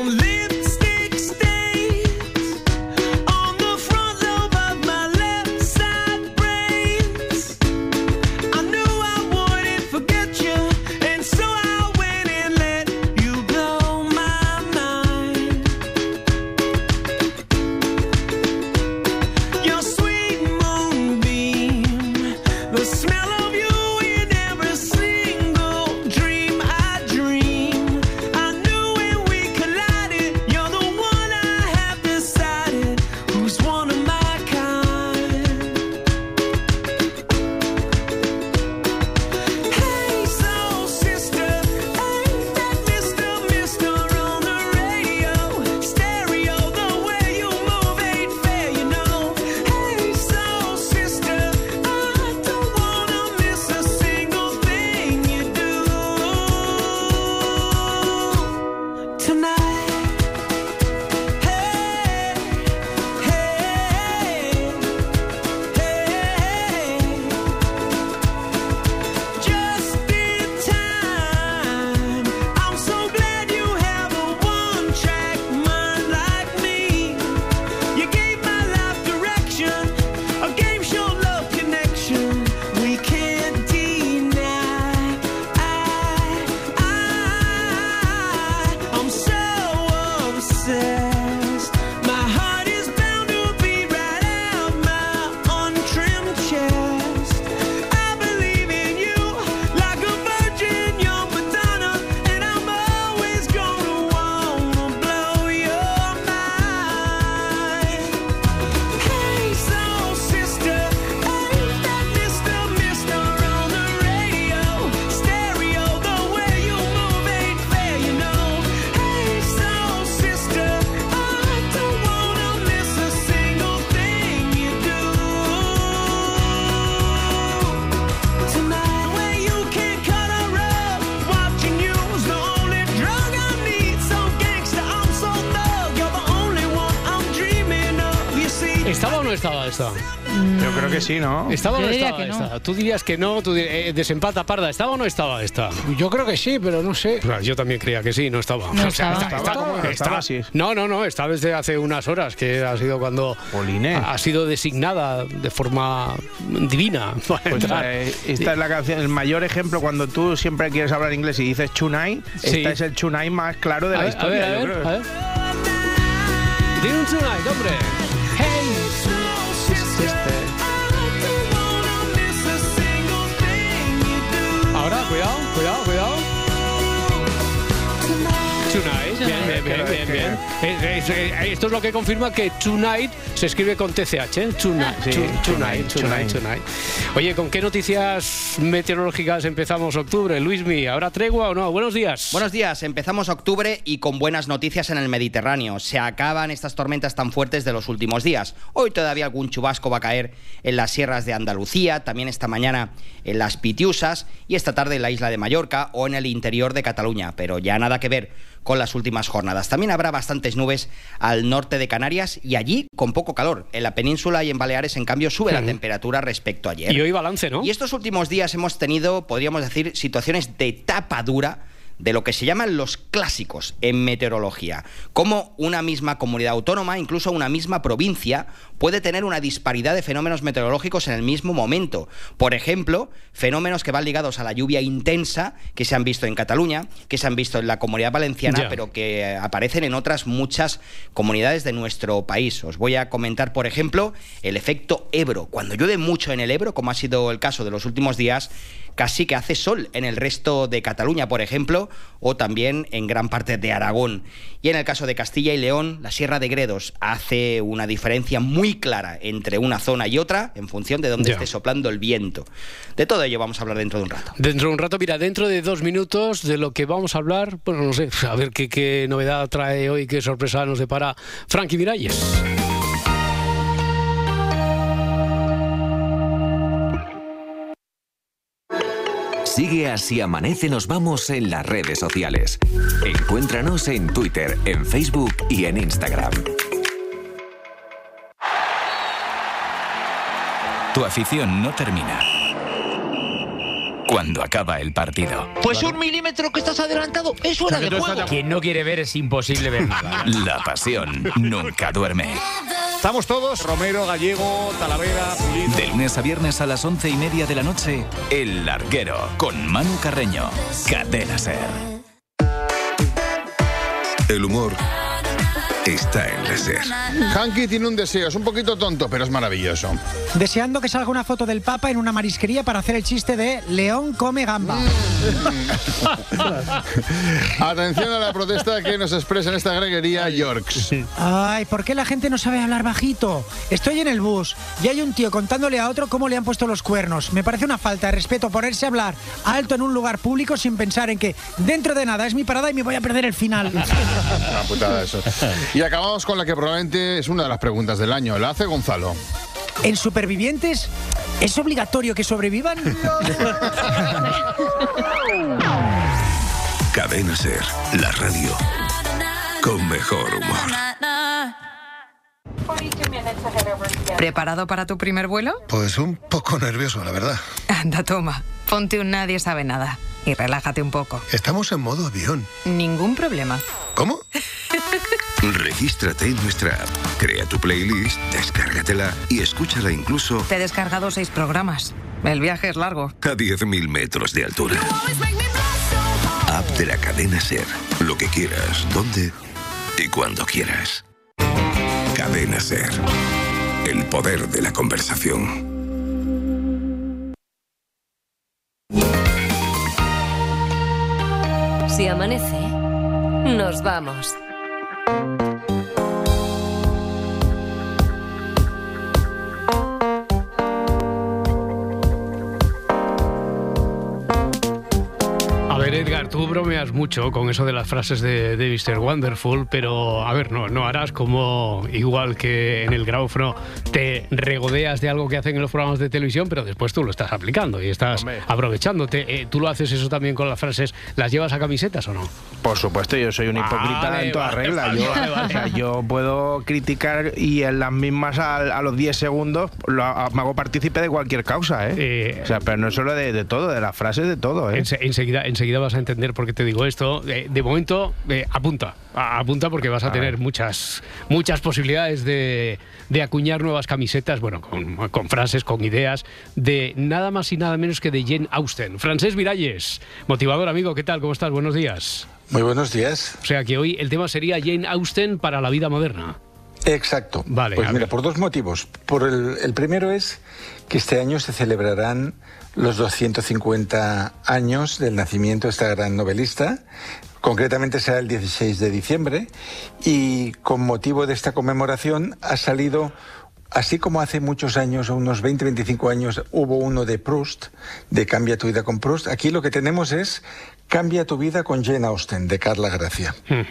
¿Estaba o no estaba esta? Yo creo que sí, ¿no? ¿Estaba o no estaba esta? Tú dirías que no, desempata Parda. ¿Estaba o no estaba esta? Yo creo que sí, pero no sé. Claro, yo también creía que sí, no estaba. No, o sea, estaba así. No, está desde hace unas horas, que ha sido cuando ha sido designada de forma divina. Pues esta es la canción, el mayor ejemplo cuando tú siempre quieres hablar inglés y dices tonight, esta es el tonight más claro de la historia. A ver. Tiene un tonight, hombre. Hey, ahora, cuidado. Tonight. Bien. Esto es lo que confirma que Tonight se escribe con TCH, ¿eh? Tonight. Oye, ¿con qué noticias meteorológicas empezamos octubre? Luismi, ¿habrá tregua o no? Buenos días. Buenos días, empezamos octubre y con buenas noticias en el Mediterráneo. Se acaban estas tormentas tan fuertes de los últimos días. Hoy todavía algún chubasco va a caer en las sierras de Andalucía, también esta mañana en las Pitiusas y esta tarde en la isla de Mallorca o en el interior de Cataluña, pero ya nada que ver con las últimas jornadas. También habrá bastantes nubes al norte de Canarias y allí con poco calor. En la península y en Baleares, en cambio, sube la temperatura respecto a ayer. Y hoy balance, ¿no? Y estos últimos días hemos tenido, podríamos decir, situaciones de tapa dura de lo que se llaman los clásicos en meteorología, como una misma comunidad autónoma, incluso una misma provincia, puede tener una disparidad de fenómenos meteorológicos en el mismo momento. Por ejemplo, fenómenos que van ligados a la lluvia intensa, que se han visto en Cataluña, que se han visto en la Comunidad Valenciana, pero que aparecen en otras muchas comunidades de nuestro país. Os voy a comentar, por ejemplo, el efecto Ebro. Cuando llueve mucho en el Ebro, como ha sido el caso de los últimos días, casi que hace sol en el resto de Cataluña, por ejemplo, o también en gran parte de Aragón. Y en el caso de Castilla y León, la Sierra de Gredos hace una diferencia muy clara entre una zona y otra en función de dónde esté soplando el viento. De todo ello vamos a hablar dentro de un rato. Dentro de un rato, mira, dentro de 2 minutos de lo que vamos a hablar, bueno, no sé, a ver qué novedad trae hoy, qué sorpresa nos depara Frankie Miralles. Sigue Así Amanece Nos Vamos en las redes sociales. Encuéntranos en Twitter, en Facebook y en Instagram. Tu afición no termina cuando acaba el partido. Pues 1 milímetro que estás adelantado es fuera de juego. Quien no quiere ver es imposible ver nada. La pasión nunca duerme. Estamos todos, Romero, Gallego, Talavera, Pulido. De lunes a viernes a las 11:30 de la noche, El Larguero, con Manu Carreño. Cadena SER. El humor está en la SER. Hanky tiene un deseo, es un poquito tonto, pero es maravilloso. Deseando que salga una foto del Papa en una marisquería para hacer el chiste de León come gamba. Atención a la protesta que nos expresa en esta greguería Yorks. Ay, ¿por qué la gente no sabe hablar bajito? Estoy en el bus y hay un tío contándole a otro cómo le han puesto los cuernos. Me parece una falta de respeto ponerse a hablar alto en un lugar público sin pensar en que dentro de nada es mi parada y me voy a perder el final. Una putada eso. Y acabamos con la que probablemente es una de las preguntas del año. La hace Gonzalo. ¿En Supervivientes es obligatorio que sobrevivan? Cadena SER, la radio con mejor humor. ¿Preparado para tu primer vuelo? Pues un poco nervioso, la verdad. Anda, toma. Ponte un Nadie Sabe Nada y relájate un poco. Estamos en modo avión. Ningún problema. ¿Cómo? Regístrate en nuestra app, crea tu playlist, descárgatela y escúchala incluso... Te he descargado 6 programas. El viaje es largo. A 10.000 metros de altura. App de la cadena SER. Lo que quieras, dónde y cuando quieras. Cadena SER. El poder de la conversación. Si amanece, nos vamos. A ver, Edgar, tú bromeas mucho con eso de las frases de Mr. Wonderful, pero a ver, no harás como igual que en el Graufno te regodeas de algo que hacen en los programas de televisión, pero después tú lo estás aplicando y estás aprovechándote. ¿Tú lo haces eso también con las frases? ¿Las llevas a camisetas o no? Por supuesto, yo soy un hipócrita en toda regla. Yo puedo criticar y en las mismas a los 10 segundos me hago partícipe de cualquier causa, ¿eh? Pero no solo de todo, de las frases, de todo, ¿eh? Enseguida vas a entender por qué te digo esto. De momento, apunta porque vas a tener muchas posibilidades de acuñar nuevas camisetas, bueno, con frases, con ideas, de nada más y nada menos que de Jane Austen. Francesc Miralles, motivador, amigo, ¿qué tal? ¿Cómo estás? Buenos días. Muy buenos días. O sea que hoy el tema sería Jane Austen para la vida moderna. Exacto. Vale. Pues mira, por 2 motivos. El primero es que este año se celebrarán los 250 años del nacimiento de esta gran novelista, Concretamente será el 16 de diciembre y con motivo de esta conmemoración ha salido, así como hace muchos años, unos 20-25 años, hubo uno de Proust, de Cambia tu vida con Proust. Aquí lo que tenemos es Cambia tu vida con Jane Austen, de Carla Gracia.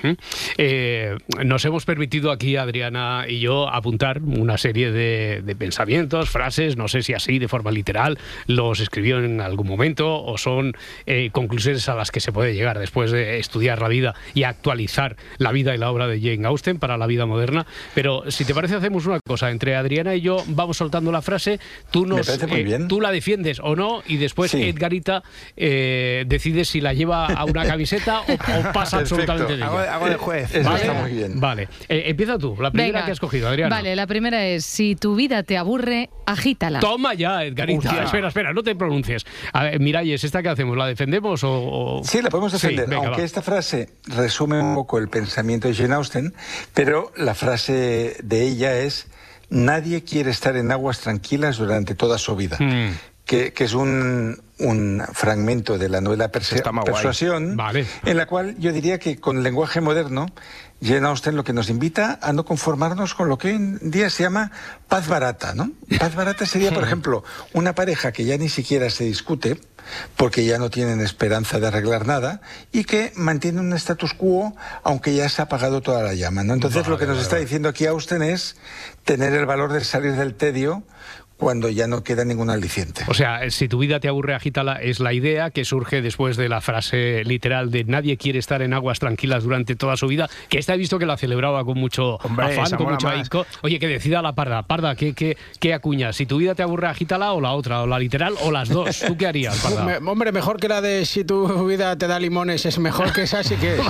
Nos hemos permitido aquí, Adriana y yo, apuntar una serie de pensamientos, frases, no sé si así, de forma literal, los escribió en algún momento o son conclusiones a las que se puede llegar después de estudiar la vida y actualizar la vida y la obra de Jane Austen para la vida moderna. Pero si te parece, hacemos una cosa, entre Adriana y yo vamos soltando la frase, tú la defiendes o no, y después Edgarita decide si la lleva a una camiseta o pasa absolutamente de ella. Hago de juez. ¿Vale? Está muy bien. Vale. Empieza tú, la primera que has cogido, Adriana. Vale, la primera es, si tu vida te aburre, agítala. Toma ya, Edgarita. Espera, no te pronuncies. A ver, Miralles, ¿esta qué hacemos? ¿La defendemos o...? Sí, la podemos defender, venga, aunque esta frase resume un poco el pensamiento de Jane Austen, pero la frase de ella es: nadie quiere estar en aguas tranquilas durante toda su vida. Que es un fragmento de la novela Persuasión, en la cual yo diría que con el lenguaje moderno, Jane Austen lo que nos invita a no conformarnos con lo que hoy en día se llama paz barata, ¿no? Paz barata sería, por ejemplo, una pareja que ya ni siquiera se discute, porque ya no tienen esperanza de arreglar nada, y que mantiene un status quo aunque ya se ha apagado toda la llama, ¿no? Entonces lo que nos está diciendo aquí Austen es tener el valor de salir del tedio cuando ya no queda ningún aliciente. O sea, si tu vida te aburre, agítala, es la idea que surge después de la frase literal de nadie quiere estar en aguas tranquilas durante toda su vida, que esta he visto que la celebraba con mucho afán, con mucho ahínco. Oye, que decida la Parda. Parda, ¿qué acuña? Si tu vida te aburre, agítala, o la otra, o la literal, o las dos. ¿Tú qué harías, Parda? Hombre, mejor que la de si tu vida te da limones, es mejor que esa, sí que...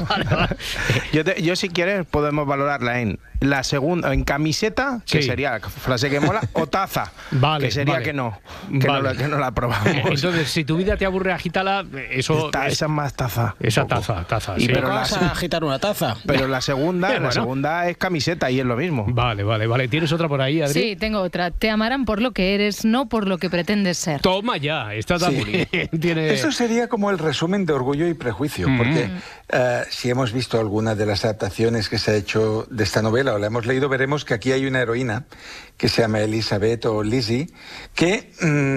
Yo si quieres, podemos valorarla en la segunda, en camiseta, que sería la frase que mola, o taza. Que sería que no la probamos. Entonces, si tu vida te aburre, agítala, eso... Esa es más taza. Esa taza, sí. Pero vas a agitar una taza. Pero la segunda es camiseta y es lo mismo. Vale. ¿Tienes otra por ahí, Adri? Sí, tengo otra. Te amarán por lo que eres, no por lo que pretendes ser. Toma ya, está también. Eso sería como el resumen de Orgullo y Prejuicio, porque si hemos visto alguna de las adaptaciones que se ha hecho de esta novela o la hemos leído, veremos que aquí hay una heroína que se llama Elizabeth o Lizzie, que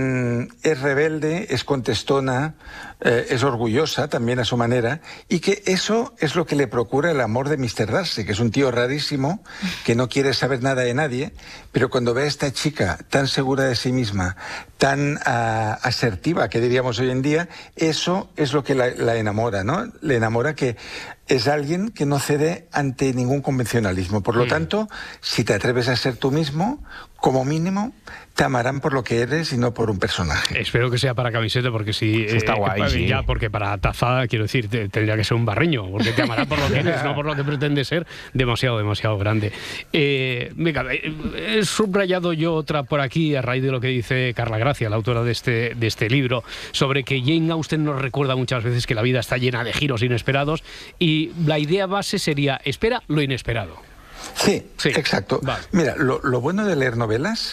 es rebelde, es contestona, es orgullosa también a su manera, y que eso es lo que le procura el amor de Mr. Darcy, que es un tío rarísimo, que no quiere saber nada de nadie, pero cuando ve a esta chica tan segura de sí misma, tan asertiva, que diríamos hoy en día, eso es lo que la enamora, ¿no? Le enamora que es alguien que no cede ante ningún convencionalismo. Por lo tanto, si te atreves a ser tú mismo, como mínimo, te amarán por lo que eres y no por un personaje. Espero que sea para camiseta, porque si está guay, sí. Ya, porque para taza, quiero decir, tendría que ser un barreño, porque te amarán por lo que eres, no por lo que pretende ser, demasiado grande. Venga, he subrayado yo otra por aquí a raíz de lo que dice Carla Gracia, la autora de este libro, sobre que Jane Austen nos recuerda muchas veces que la vida está llena de giros inesperados, y la idea base sería: espera lo inesperado. Sí, exacto. Vale. Mira, lo bueno de leer novelas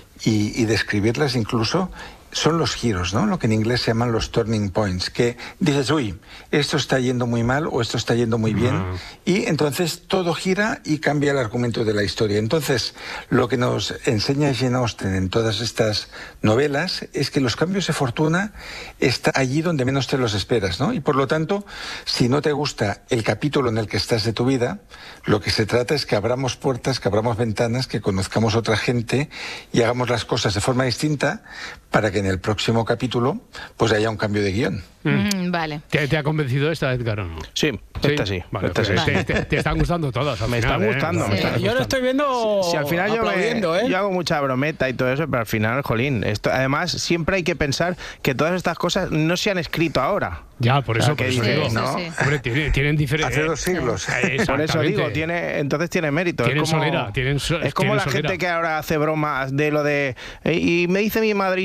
y de escribirlas incluso son los giros, ¿no? Lo que en inglés se llaman los turning points, que dices, uy, esto está yendo muy mal o esto está yendo muy bien, y entonces todo gira y cambia el argumento de la historia. Entonces, lo que nos enseña Jane Austen en todas estas novelas es que los cambios de fortuna están allí donde menos te los esperas, ¿no? Y por lo tanto, si no te gusta el capítulo en el que estás de tu vida, lo que se trata es que abramos puertas, que abramos ventanas, que conozcamos otra gente y hagamos las cosas de forma distinta para que en el próximo capítulo pues haya un cambio de guión. Vale. ¿Te ha convencido esta, Edgar, o no? Sí, esta sí. Vale, esta sí. Te están gustando todas. Me están gustando. Yo lo estoy viendo. Si al final yo hago mucha brometa y todo eso, pero al final, jolín, además siempre hay que pensar que todas estas cosas no se han escrito ahora. Ya, por eso, digo, ¿no? Hombre, tienen diferentes... Hace 2 siglos. Por eso digo, entonces tiene mérito. Tienen es como la gente que ahora hace bromas de lo de... Y me dice mi madre, y si voy yo y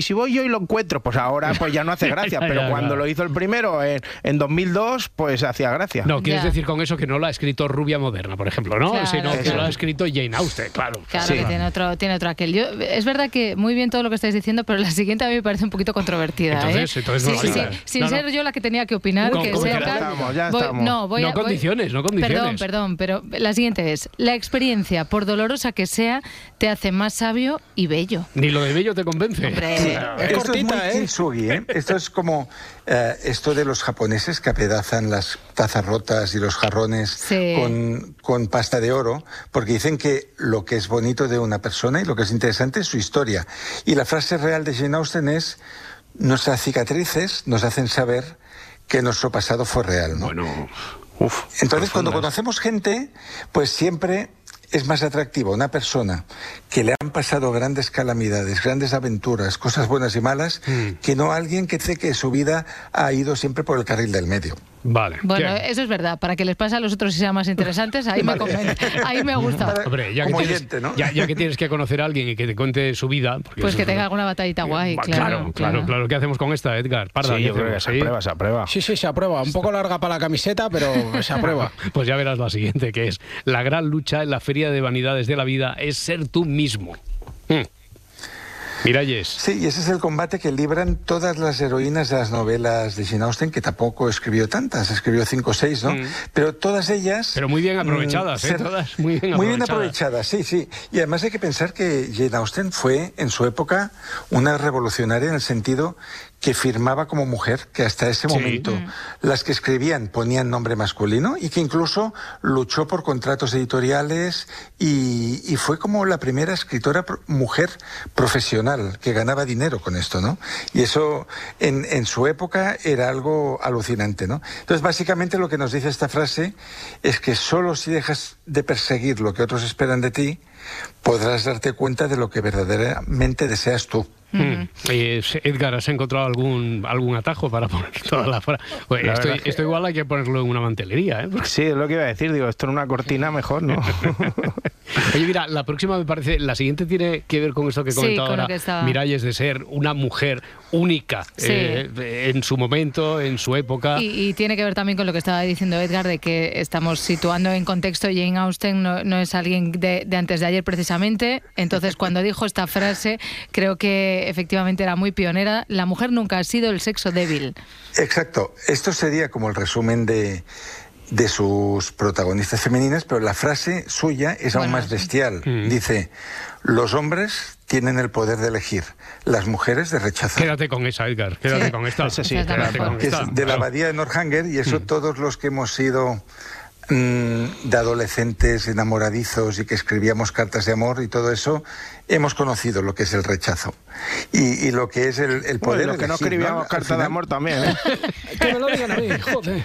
lo encuentro. Pues ahora pues ya no hace gracia, pero cuando lo hizo el primero en 2002, pues hacía gracia. No, quieres decir con eso que no lo ha escrito Rubia Moderna, por ejemplo, ¿no? Claro. Sino que lo ha escrito Jane Austen, claro. Claro, que tiene otro aquel. Es verdad que muy bien todo lo que estáis diciendo, pero la siguiente a mí me parece un poquito controvertida. Entonces no sin ser yo la que tenía que opinar, que sea ya estamos. No condiciones. Perdón, pero la siguiente es: la experiencia, por dolorosa que sea, te hace más sabio y bello. Ni lo de bello te convence. Hombre. Es cortita, es muy kintsugi, ¿eh? Esto es como esto de los japoneses que apedazan las tazas rotas y los jarrones con pasta de oro, porque dicen que lo que es bonito de una persona y lo que es interesante es su historia. Y la frase real de Jane Austen es: nuestras cicatrices nos hacen saber que nuestro pasado fue real, ¿no? Bueno, entonces, cuando conocemos gente, pues siempre es más atractiva una persona que le han pasado grandes calamidades, grandes aventuras, cosas buenas y malas, que no alguien que sé que su vida ha ido siempre por el carril del medio. Vale. Bueno, eso es verdad. Para que les pase a los otros y sean más interesantes, ahí me convence. Ahí me gusta. Hombre, ya que tienes que conocer a alguien y que te cuente su vida... Pues que tenga alguna batallita guay, claro. ¿Qué hacemos con esta, Edgar? Parda, yo creo que se aprueba. Sí, se aprueba. Un poco larga para la camiseta, pero se aprueba. Pues ya verás la siguiente, que es: la gran lucha en la feria de vanidades de la vida es ser tú mismo. Miralles. Sí, y ese es el combate que libran todas las heroínas de las novelas de Jane Austen, que tampoco escribió tantas, escribió 5 o 6, ¿no? Pero todas ellas... Pero muy bien aprovechadas, todas muy bien aprovechadas, sí. Y además hay que pensar que Jane Austen fue, en su época, una revolucionaria en el sentido que firmaba como mujer, que hasta ese momento las que escribían ponían nombre masculino y que incluso luchó por contratos editoriales y fue como la primera escritora mujer profesional que ganaba dinero con esto, ¿no? Y eso en su época era algo alucinante, ¿no? Entonces, básicamente lo que nos dice esta frase es que solo si dejas de perseguir lo que otros esperan de ti, podrás darte cuenta de lo que verdaderamente deseas tú. Edgar, ¿has encontrado algún atajo para poner toda la frase? Pues esto igual hay que ponerlo en una mantelería, ¿eh? Sí, es lo que iba a decir, esto en una cortina mejor, ¿no? Oye, mira, la próxima me parece, la siguiente tiene que ver con esto que he comentado ahora, Miralles, de ser una mujer única en su momento, en su época. Y tiene que ver también con lo que estaba diciendo Edgar, de que estamos situando en contexto. Jane Austen no es alguien de antes de ayer precisamente, entonces cuando dijo esta frase creo que efectivamente era muy pionera. La mujer nunca ha sido el sexo débil. Exacto, esto sería como el resumen de sus protagonistas femeninas, pero la frase suya es aún más bestial. Dice: los hombres tienen el poder de elegir, las mujeres de rechazar. Quédate con esa, Edgar, quédate con esta. Quédate con esta. Es de la abadía de Northanger, y eso todos los que hemos sido de adolescentes enamoradizos y que escribíamos cartas de amor y todo eso, hemos conocido lo que es el rechazo y lo que es el poder. Lo que no escribíamos cartas de amor también, ¿eh? Que me lo digan a mí, joder.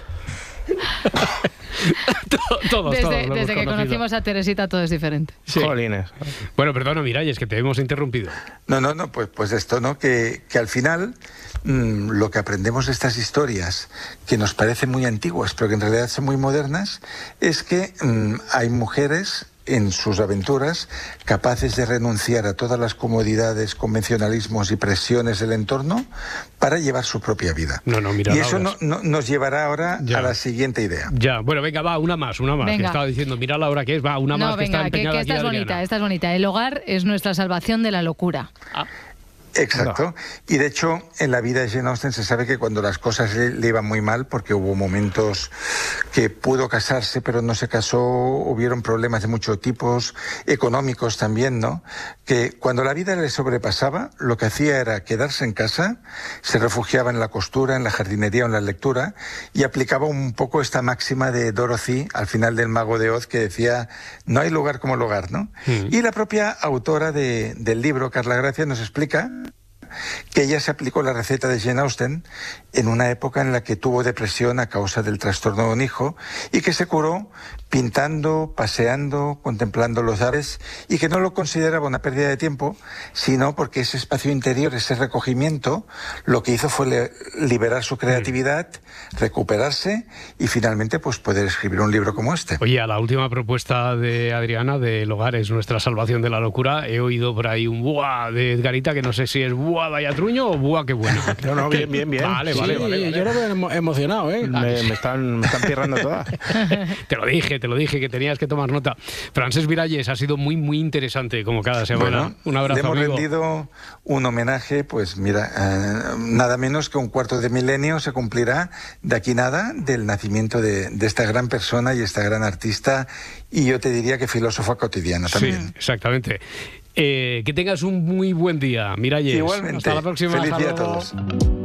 Desde que conocimos a Teresita todo es diferente. Sí. Jolines. Bueno, perdona, Miralles, que te hemos interrumpido. No, pues esto, ¿no? Que al final lo que aprendemos de estas historias, que nos parecen muy antiguas, pero que en realidad son muy modernas, es que hay mujeres en sus aventuras capaces de renunciar a todas las comodidades, convencionalismos y presiones del entorno para llevar su propia vida. Y eso nos llevará ahora a la siguiente idea. Bueno, venga, va, una más. Que estaba diciendo, mira la hora que es, va, una más que está empeñada aquí, esta es bonita. El hogar es nuestra salvación de la locura. Exacto. Y de hecho, en la vida de Jane Austen se sabe que cuando las cosas le iban muy mal, porque hubo momentos que pudo casarse pero no se casó, hubieron problemas de muchos tipos, económicos también, ¿no? Que cuando la vida le sobrepasaba, lo que hacía era quedarse en casa, se refugiaba en la costura, en la jardinería o en la lectura, y aplicaba un poco esta máxima de Dorothy al final del Mago de Oz, que decía: no hay lugar como el hogar, ¿no? Y la propia autora del libro, Carla Gracia, nos explica que ella se aplicó la receta de Jane Austen en una época en la que tuvo depresión a causa del trastorno de un hijo y que se curó pintando, paseando, contemplando los aves, y que no lo consideraba una pérdida de tiempo, sino porque ese espacio interior, ese recogimiento, lo que hizo fue liberar su creatividad, recuperarse y finalmente pues poder escribir un libro como este. Oye, a la última propuesta de Adriana del hogar es nuestra salvación de la locura, he oído por ahí un ¡buah! De Edgarita, que no sé si es ¡buah! buah, vaya truño o buah, qué bueno. No, bien. Vale. Yo lo veo emocionado, ¿eh? Me están pirrando todas. Te lo dije, que tenías que tomar nota. Francesc Miralles, ha sido muy, muy interesante, como cada semana. Bueno, un abrazo, le hemos amigo. rendido un homenaje, pues mira, nada menos que un cuarto de milenio se cumplirá de aquí nada del nacimiento de esta gran persona y esta gran artista, y yo te diría que filósofa cotidiana también. Sí, exactamente. Que tengas un muy buen día, Miralles. Igualmente. Hasta la próxima. Feliz día a todos.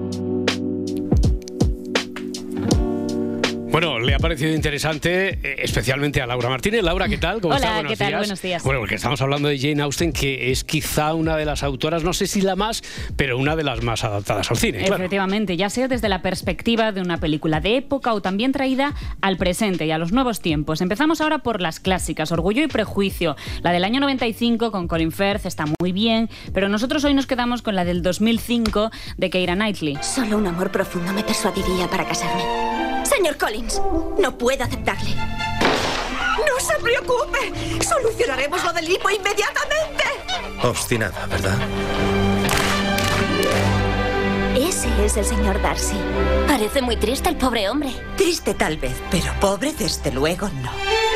Bueno, le ha parecido interesante, especialmente a Laura Martínez. Laura, ¿qué tal? ¿Cómo estás? Hola, ¿qué tal? Buenos días. Bueno, porque estamos hablando de Jane Austen, que es quizá una de las autoras, no sé si la más, pero una de las más adaptadas al cine. Efectivamente, ya sea desde la perspectiva de una película de época o también traída al presente y a los nuevos tiempos. Empezamos ahora por las clásicas, Orgullo y Prejuicio. La del año 95 con Colin Firth está muy bien, pero nosotros hoy nos quedamos con la del 2005 de Keira Knightley. Solo un amor profundo me persuadiría para casarme. Señor Collins, no puedo aceptarle. ¡No se preocupe! ¡Solucionaremos lo del hipo inmediatamente! Obstinada, ¿verdad? Ese es el señor Darcy. Parece muy triste el pobre hombre. Triste tal vez, pero pobre desde luego no.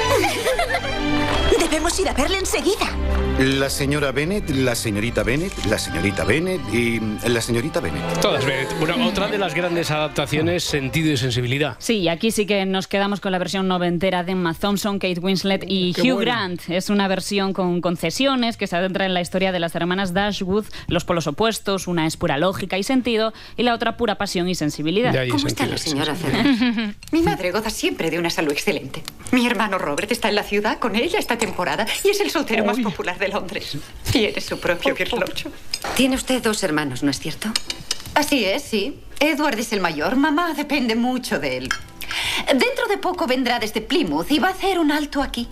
Debemos ir a verle enseguida. La señora Bennet, la señorita Bennet, la señorita Bennet y la señorita Bennet. Todas Bennet. Bueno, otra de las grandes adaptaciones, Sentido y Sensibilidad. Sí, aquí sí que nos quedamos con la versión noventera de Emma Thompson, Kate Winslet y Hugh Grant. Es una versión con concesiones que se adentra en la historia de las hermanas Dashwood, los polos opuestos, una es pura lógica y sentido y la otra pura pasión y sensibilidad. ¿Cómo está la señora Ferrer? Mi madre goza siempre de una salud excelente. Mi hermano Robert está en la ciudad con ella esta temporada y es el soltero más popular de Londres. Tiene su propio birlocho. Tiene usted dos hermanos, ¿no es cierto? Así es, sí. Edward es el mayor. Mamá depende mucho de él. Dentro de poco vendrá desde Plymouth y va a hacer un alto aquí.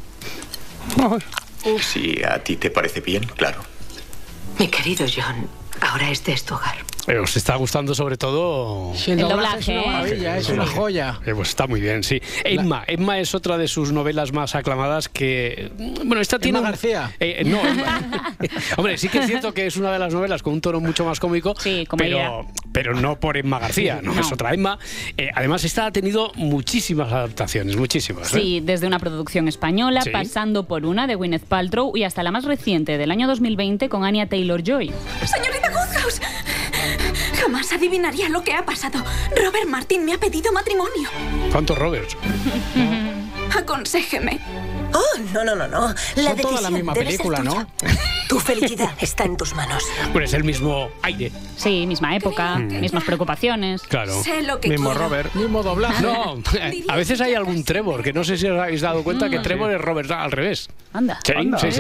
Si a ti te parece bien, claro. Mi querido John, ahora este es tu hogar. ¿Os está gustando sobre todo? Sí, el doblaje es una maravilla, es una joya. Pues está muy bien, sí. Emma es otra de sus novelas más aclamadas que... Bueno, esta tiene... Emma García. No, hombre, sí que es cierto que es una de las novelas con un tono mucho más cómico, sí, pero no por Emma García, no es otra Emma. Además, esta ha tenido muchísimas adaptaciones, muchísimas. Sí, desde una producción española, pasando por una de Gwyneth Paltrow y hasta la más reciente del año 2020 con Anya Taylor-Joy. ¡Señorita Woodhouse! Jamás adivinaría lo que ha pasado. Robert Martin me ha pedido matrimonio. ¿Cuántos Roberts? Aconséjeme. Oh, no. La decisión toda la misma película, ¿no? Tu felicidad está en tus manos. Pues es el mismo aire. Sí, misma época, mismas preocupaciones. Claro. Sé lo que mismo quiero. Robert. Mismo doblaje. No, a veces hay algún Trevor, que no sé si os habéis dado cuenta que Trevor es Robert al revés. Anda. Sí.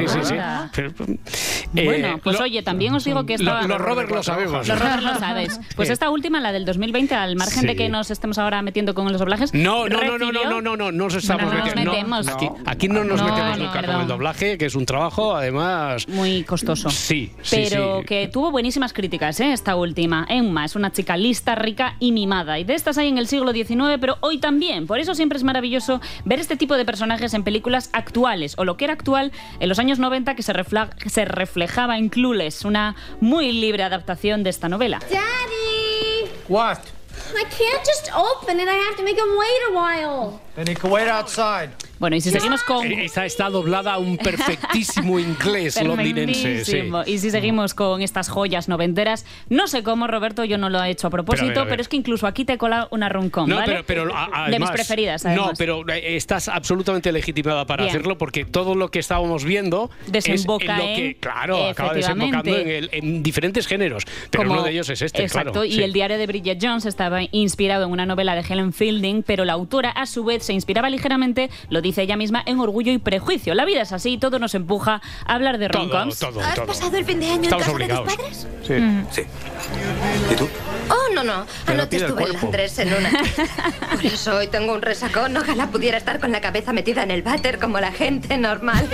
Bueno, pues oye, también os digo que esta... Los Robert lo sabemos. Los Robert lo sabes. Pues esta última, la del 2020, al margen de que nos estemos ahora metiendo con los doblajes... No nos estamos metiendo. Aquí no nos metemos nunca con el doblaje, que es un trabajo, además... Muy costoso. Sí. Pero que tuvo buenísimas críticas, esta última. Emma es una chica lista, rica y mimada. Y de estas hay en el siglo XIX, pero hoy también. Por eso siempre es maravilloso ver este tipo de personajes en películas actuales, o lo que era actual en los años 90, que se reflejaba en Clueless, una muy libre adaptación de esta novela. Daddy! What? I can't just open it. I have to make him wait a while. Then he can wait outside. Bueno, y si seguimos con... Esta está doblada a un perfectísimo inglés londinense. Sí. Y si seguimos con estas joyas noventeras, no sé cómo, Roberto, yo no lo he hecho a propósito, pero es que incluso aquí te he colado una rom-com, ¿vale? Pero además, de mis preferidas, además. No, pero estás absolutamente legitimada para hacerlo, porque todo lo que estábamos viendo desemboca es en lo que, claro, acaba desembocando en diferentes géneros, pero uno de ellos es este, exacto, claro. Y el diario de Bridget Jones estaba inspirado en una novela de Helen Fielding, pero la autora, a su vez, se inspiraba ligeramente, lo dice ella misma, en Orgullo y Prejuicio. La vida es así, todo nos empuja a hablar de rom-coms. ¿Has pasado el fin de año Estamos en casa obligados. de tus padres? Sí. ¿Y tú? Oh, no. Anoche estuve en Londres en una... Por eso hoy tengo un resacón. Ojalá pudiera estar con la cabeza metida en el váter como la gente normal.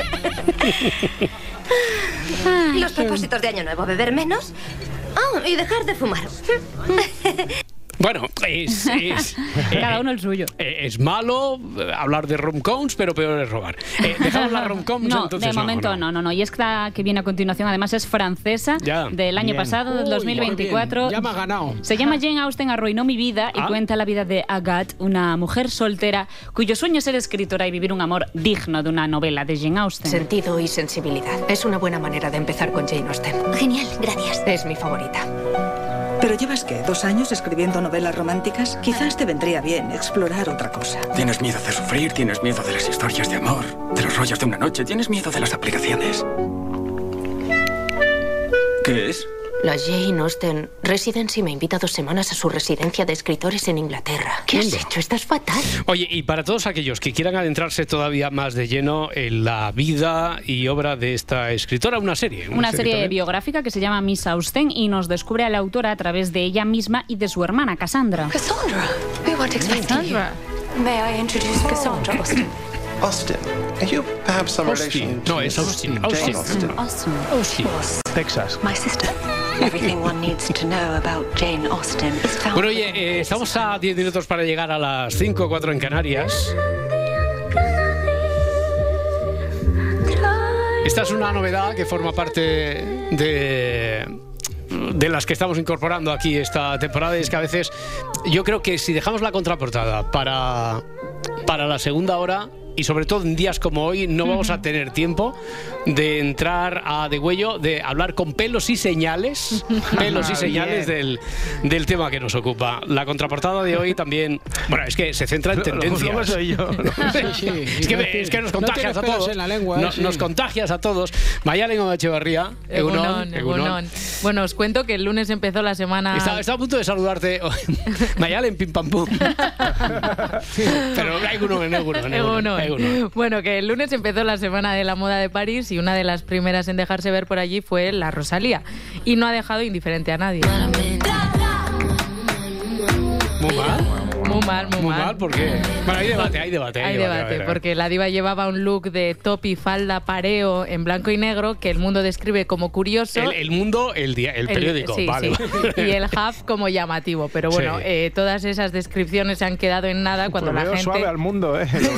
Los propósitos de año nuevo: beber menos y dejar de fumar. Bueno, cada uno el suyo. Es malo hablar de rom-coms, pero peor es robar. ¿Dejamos las rom-coms? No, entonces, de momento no. Y esta que viene a continuación, además, es francesa, del año pasado, del 2024. Ya me ha ganado. Se llama Jane Austen arruinó mi vida y cuenta la vida de Agathe, una mujer soltera cuyo sueño es ser escritora y vivir un amor digno de una novela de Jane Austen. Sentido y sensibilidad. Es una buena manera de empezar con Jane Austen. Genial, gracias. Es mi favorita. ¿Pero llevas qué? ¿2 años escribiendo novelas románticas? Quizás te vendría bien explorar otra cosa. Tienes miedo de sufrir, tienes miedo de las historias de amor, de los rollos de una noche, tienes miedo de las aplicaciones. ¿Qué es? La Jane Austen Residency me invita 2 semanas a su residencia de escritores en Inglaterra. ¿Qué has hecho? Estás fatal. Oye, y para todos aquellos que quieran adentrarse todavía más de lleno en la vida y obra de esta escritora, una serie biográfica que se llama Miss Austen y nos descubre a la autora a través de ella misma y de su hermana, Cassandra. Cassandra, we weren't expecting you. May I introduce Cassandra Austen? Austin. Are you perhaps some relation? No, es Austin. Austin. Texas. My sister. Everything one needs to know about Jane Austen is found. Bueno, oye, estamos a 10 minutos para llegar a las 5:04 en Canarias. Esta es una novedad que forma parte de las que estamos incorporando aquí esta temporada, y es que a veces yo creo que si dejamos la contraportada para la segunda hora, y sobre todo en días como hoy, no vamos a tener tiempo de entrar a degüello, de hablar con pelos y señales del tema que nos ocupa. La contraportada de hoy también, bueno, es que se centra en tendencias. Luego soy yo, ¿no? Es que nos contagias a todos. Nos contagias a todos. Mayalen Echeverría, Egunon. Bueno, os cuento que el lunes empezó la semana... Estaba a punto de saludarte. Mayalen, pim pam pum. Pero Egunon. Bueno, que el lunes empezó la Semana de la Moda de París y una de las primeras en dejarse ver por allí fue la Rosalía. Y no ha dejado indiferente a nadie. Muy mal, ¿por qué? Bueno, hay debate. Porque la diva llevaba un look de top y falda pareo en blanco y negro que el mundo describe como curioso. El mundo, el periódico, vale. Y el Huff como llamativo. Pero bueno, todas esas descripciones se han quedado en nada cuando la gente... suave al mundo,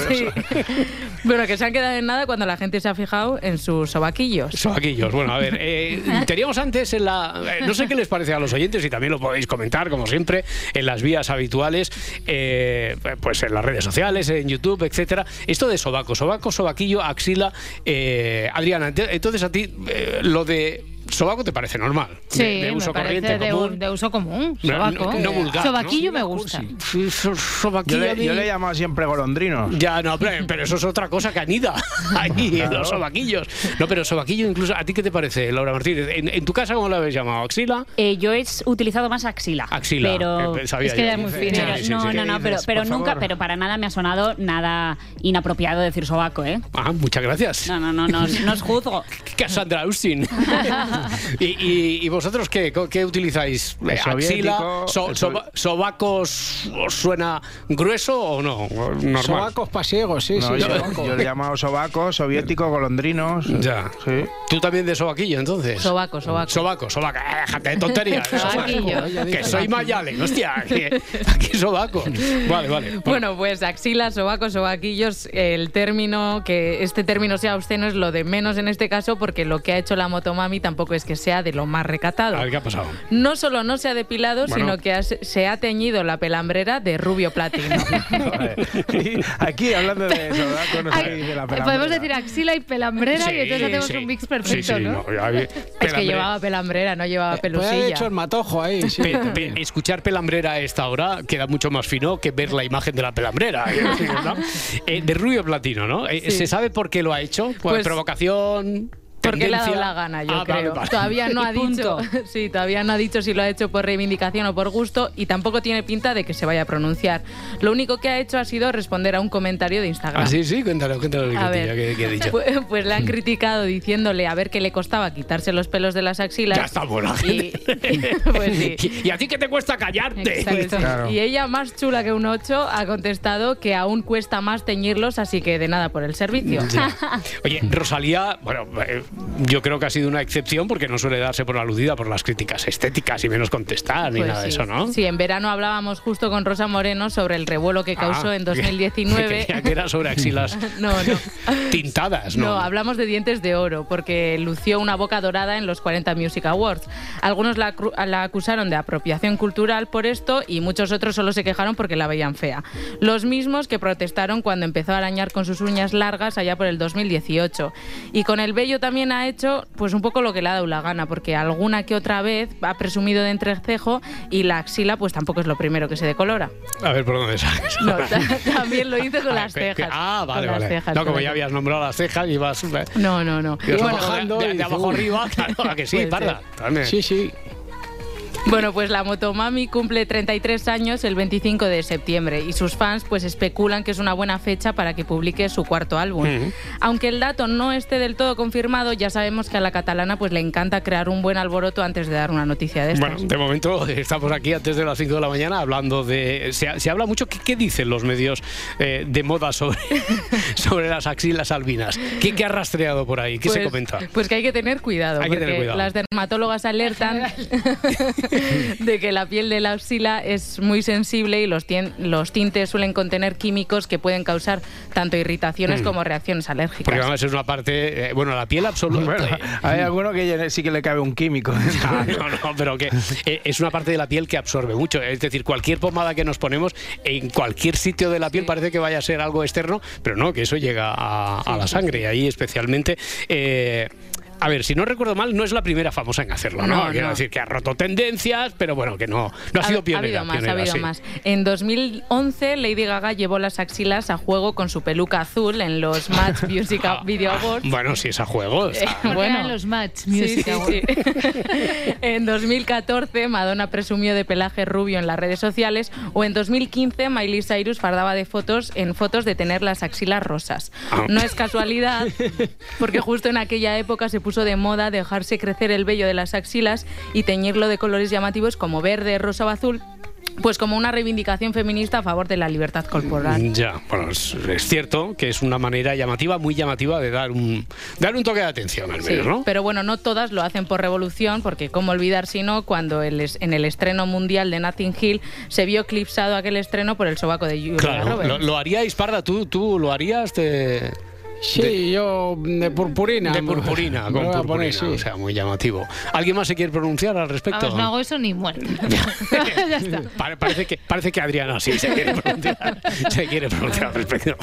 Bueno, que se han quedado en nada cuando la gente se ha fijado en sus sobaquillos. Bueno, a ver, teníamos antes no sé qué les parece a los oyentes, y también lo podéis comentar, como siempre, en las vías habituales, pues en las redes sociales, en YouTube, etcétera. Esto de sobaco, sobaquillo, axila. Adriana, entonces a ti lo de sobaco te parece normal. Sí, de uso me parece corriente, común. de uso común. Sobaco. No vulgar. Sobaquillo, ¿no? me gusta. Sobaquillo yo le he llamado siempre golondrino. Ya, no, pero eso es otra cosa que anida ahí en los sobaquillos. No, pero sobaquillo incluso, ¿a ti qué te parece, Laura Martínez? ¿En tu casa cómo lo habéis llamado? ¿Axila? Yo he utilizado más axila. Pero es que ya es muy fino. Pero nunca, pero para nada me ha sonado nada inapropiado decir sobaco, ¿eh? Muchas gracias. No os juzgo. Cassandra Austen. ¿Y vosotros qué utilizáis? ¿Axila? ¿Sobacos os suena grueso o no? Normal. Sobacos pasiegos, sí. Yo le he llamado sobacos, soviéticos, golondrinos. Ya. Sí. ¿Tú también de sobaquillo, entonces? Sobaco. Déjate de tonterías. Que soy Mayalen, hostia. Aquí sobaco. Vale. Bueno, pues axila, sobaco, sobaquillos, este término sea obsceno es lo de menos en este caso, porque lo que ha hecho la Motomami tampoco es que sea de lo más recatado. A ver, ¿qué ha pasado? No solo no se ha depilado, sino que se ha teñido la pelambrera de rubio platino. Aquí, hablando de eso, ¿verdad? De la pelambrera. Podemos decir axila y pelambrera, y entonces hacemos un mix perfecto, ¿no? Es que llevaba pelambrera, no llevaba pelusilla. Pues ha hecho el matojo ahí. Sí. Escuchar pelambrera a esta hora queda mucho más fino que ver la imagen de la pelambrera. ¿No? De rubio platino, ¿no? ¿Se sabe por qué lo ha hecho? Pues, provocación... Porque le ha dado la gana, yo creo. Vale. Todavía no ha dicho. Sí, todavía no ha dicho si lo ha hecho por reivindicación o por gusto, y tampoco tiene pinta de que se vaya a pronunciar. Lo único que ha hecho ha sido responder a un comentario de Instagram. Sí, cuéntalo ¿qué ha dicho? Pues le han criticado diciéndole a ver qué le costaba quitarse los pelos de las axilas. Ya está buena. Pues sí. ¿Y a ti qué te cuesta callarte? Exacto. Claro. Y ella, más chula que un 8, ha contestado que aún cuesta más teñirlos, así que de nada por el servicio. Ya. Oye, Rosalía, bueno, yo creo que ha sido una excepción porque no suele darse por aludida por las críticas estéticas y menos contestar ni Pues nada de eso, ¿no? Sí, en verano hablábamos justo con Rosa Moreno sobre el revuelo que causó en 2019. Que era sobre axilas tintadas, ¿no? No, hablamos de dientes de oro, porque lució una boca dorada en los 40 Music Awards. Algunos la acusaron de apropiación cultural por esto y muchos otros solo se quejaron porque la veían fea. Los mismos que protestaron cuando empezó a arañar con sus uñas largas allá por el 2018. Y con el vello también ha hecho pues un poco lo que le ha dado la gana, porque alguna que otra vez ha presumido de entrecejo y la axila pues tampoco es lo primero que se decolora. A ver, ¿por dónde sales? No, también lo hizo con las cejas. Vale, con vale. las cejas, No, como ya habías nombrado las cejas y vas... No. Y bueno, bajando de abajo arriba, claro, ¿a que sí, Puede parda? ser. Sí. Bueno, pues la Motomami cumple 33 años el 25 de septiembre y sus fans pues especulan que es una buena fecha para que publique su cuarto álbum. Aunque el dato no esté del todo confirmado, ya sabemos que a la catalana pues le encanta crear un buen alboroto antes de dar una noticia de estas. Bueno, de momento estamos aquí antes de las 5 de la mañana hablando de... Se habla mucho, ¿qué dicen los medios de moda sobre las axilas albinas? ¿Qué ha rastreado por ahí? ¿Qué se comenta? Pues que hay que tener cuidado, porque las dermatólogas alertan de que la piel de la axila es muy sensible y los tintes suelen contener químicos que pueden causar tanto irritaciones como reacciones alérgicas. Porque además es una parte... la piel absoluta... Bueno, hay alguno que sí que le cabe un químico. No, pero que es una parte de la piel que absorbe mucho. Es decir, cualquier pomada que nos ponemos en cualquier sitio de la piel parece que vaya a ser algo externo, pero no, que eso llega a la sangre. Y ahí especialmente... A ver, si no recuerdo mal, no es la primera famosa en hacerlo, ¿no? Quiero decir que ha roto tendencias, pero bueno, que no ha sido pionera. Ha habido más. En 2011, Lady Gaga llevó las axilas a juego con su peluca azul en los Match Music Video Awards. Bueno, si es a juego. Bueno, los Match Music Awards. En 2014, Madonna presumió de pelaje rubio en las redes sociales, o en 2015, Miley Cyrus fardaba de fotos de tener las axilas rosas. No es casualidad, porque justo en aquella época se puso de moda dejarse crecer el vello de las axilas y teñirlo de colores llamativos como verde, rosa o azul, pues como una reivindicación feminista a favor de la libertad corporal. Ya, bueno, es cierto que es una manera llamativa, muy llamativa de dar un toque de atención al menos, ¿no? Pero bueno, no todas lo hacen por revolución, porque cómo olvidar si no, cuando en el estreno mundial de Notting Hill se vio eclipsado aquel estreno por el sobaco de Julia Roberts. ¿Lo haríais, Parda? ¿Tú lo harías? Sí, yo de purpurina. De purpurina, con purpurina, poner, sí. O sea, muy llamativo. ¿Alguien más se quiere pronunciar al respecto? Vamos, no hago eso ni muerto. Ya está. Parece que Adriana sí se quiere pronunciar al respecto.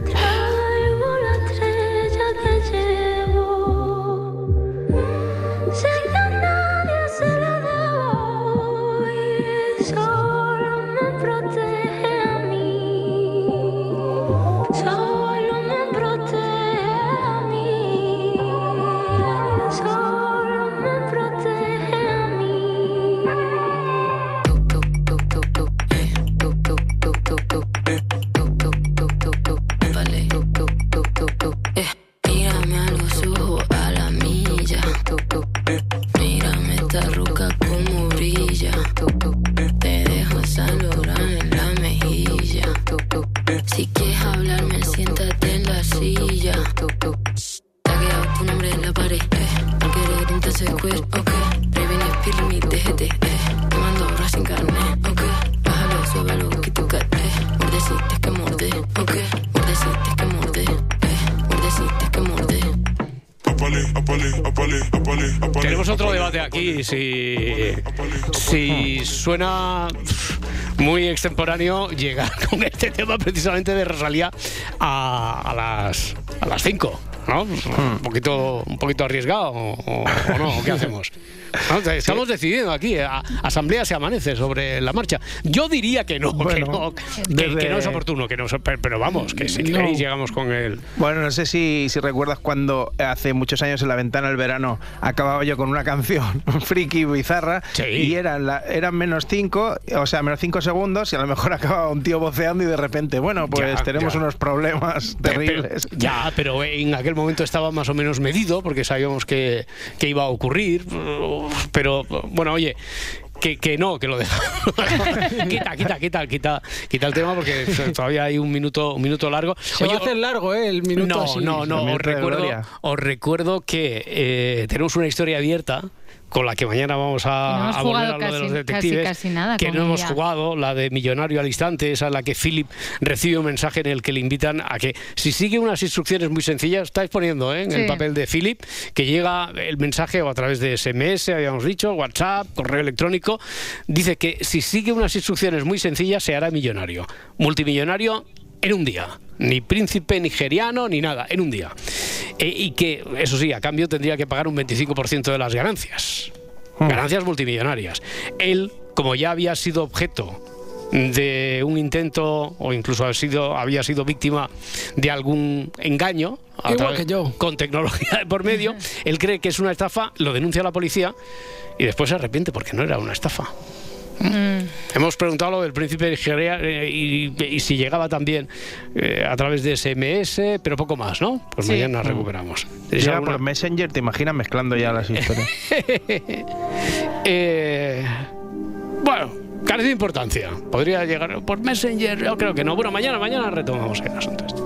Tenemos otro debate aquí, si suena muy extemporáneo llegar con este tema precisamente de Rosalía a las 5, ¿no? Un poquito arriesgado o no, ¿qué hacemos? ¿No? Estamos decidiendo aquí, asamblea se amanece sobre la marcha. Yo diría que no, que no es oportuno, pero vamos, que si queréis llegamos con él. Bueno, no sé si recuerdas cuando hace muchos años en La Ventana del Verano acababa yo con una canción friki bizarra, y eran menos 5 segundos, y a lo mejor acababa un tío voceando y de repente, bueno, pues tenemos unos problemas terribles. Pero en aquel momento estaba más o menos medido porque sabíamos que iba a ocurrir. Pero bueno, oye, que no, que lo dejamos. quita el tema porque todavía hay un minuto largo. Se va a hacer largo, el minuto así. No, os recuerdo que tenemos una historia abierta con la que mañana vamos a volver a lo de los detectives, casi nada, que no hemos jugado, la de Millonario al Instante, esa en la que Philip recibe un mensaje en el que le invitan a que, si sigue unas instrucciones muy sencillas, estáis poniendo en el papel de Philip, que llega el mensaje o a través de SMS, habíamos dicho, WhatsApp, correo electrónico, dice que si sigue unas instrucciones muy sencillas se hará millonario, multimillonario en un día. Ni príncipe nigeriano, ni nada, en un día. Y que, eso sí, a cambio tendría que pagar un 25% de las ganancias. Ganancias multimillonarias. Él, como ya había sido objeto de un intento, o incluso había sido víctima de algún engaño, igual que yo, con tecnología de por medio, él cree que es una estafa, lo denuncia a la policía y después se arrepiente porque no era una estafa. Hemos preguntado lo del príncipe de Nigeria y si llegaba también a través de SMS, pero poco más, ¿no? Pues mañana recuperamos. Llega por Messenger, ¿te imaginas mezclando ya las historias? Bueno, carece de importancia. Podría llegar por Messenger, yo creo que no. Bueno, mañana retomamos el asunto este.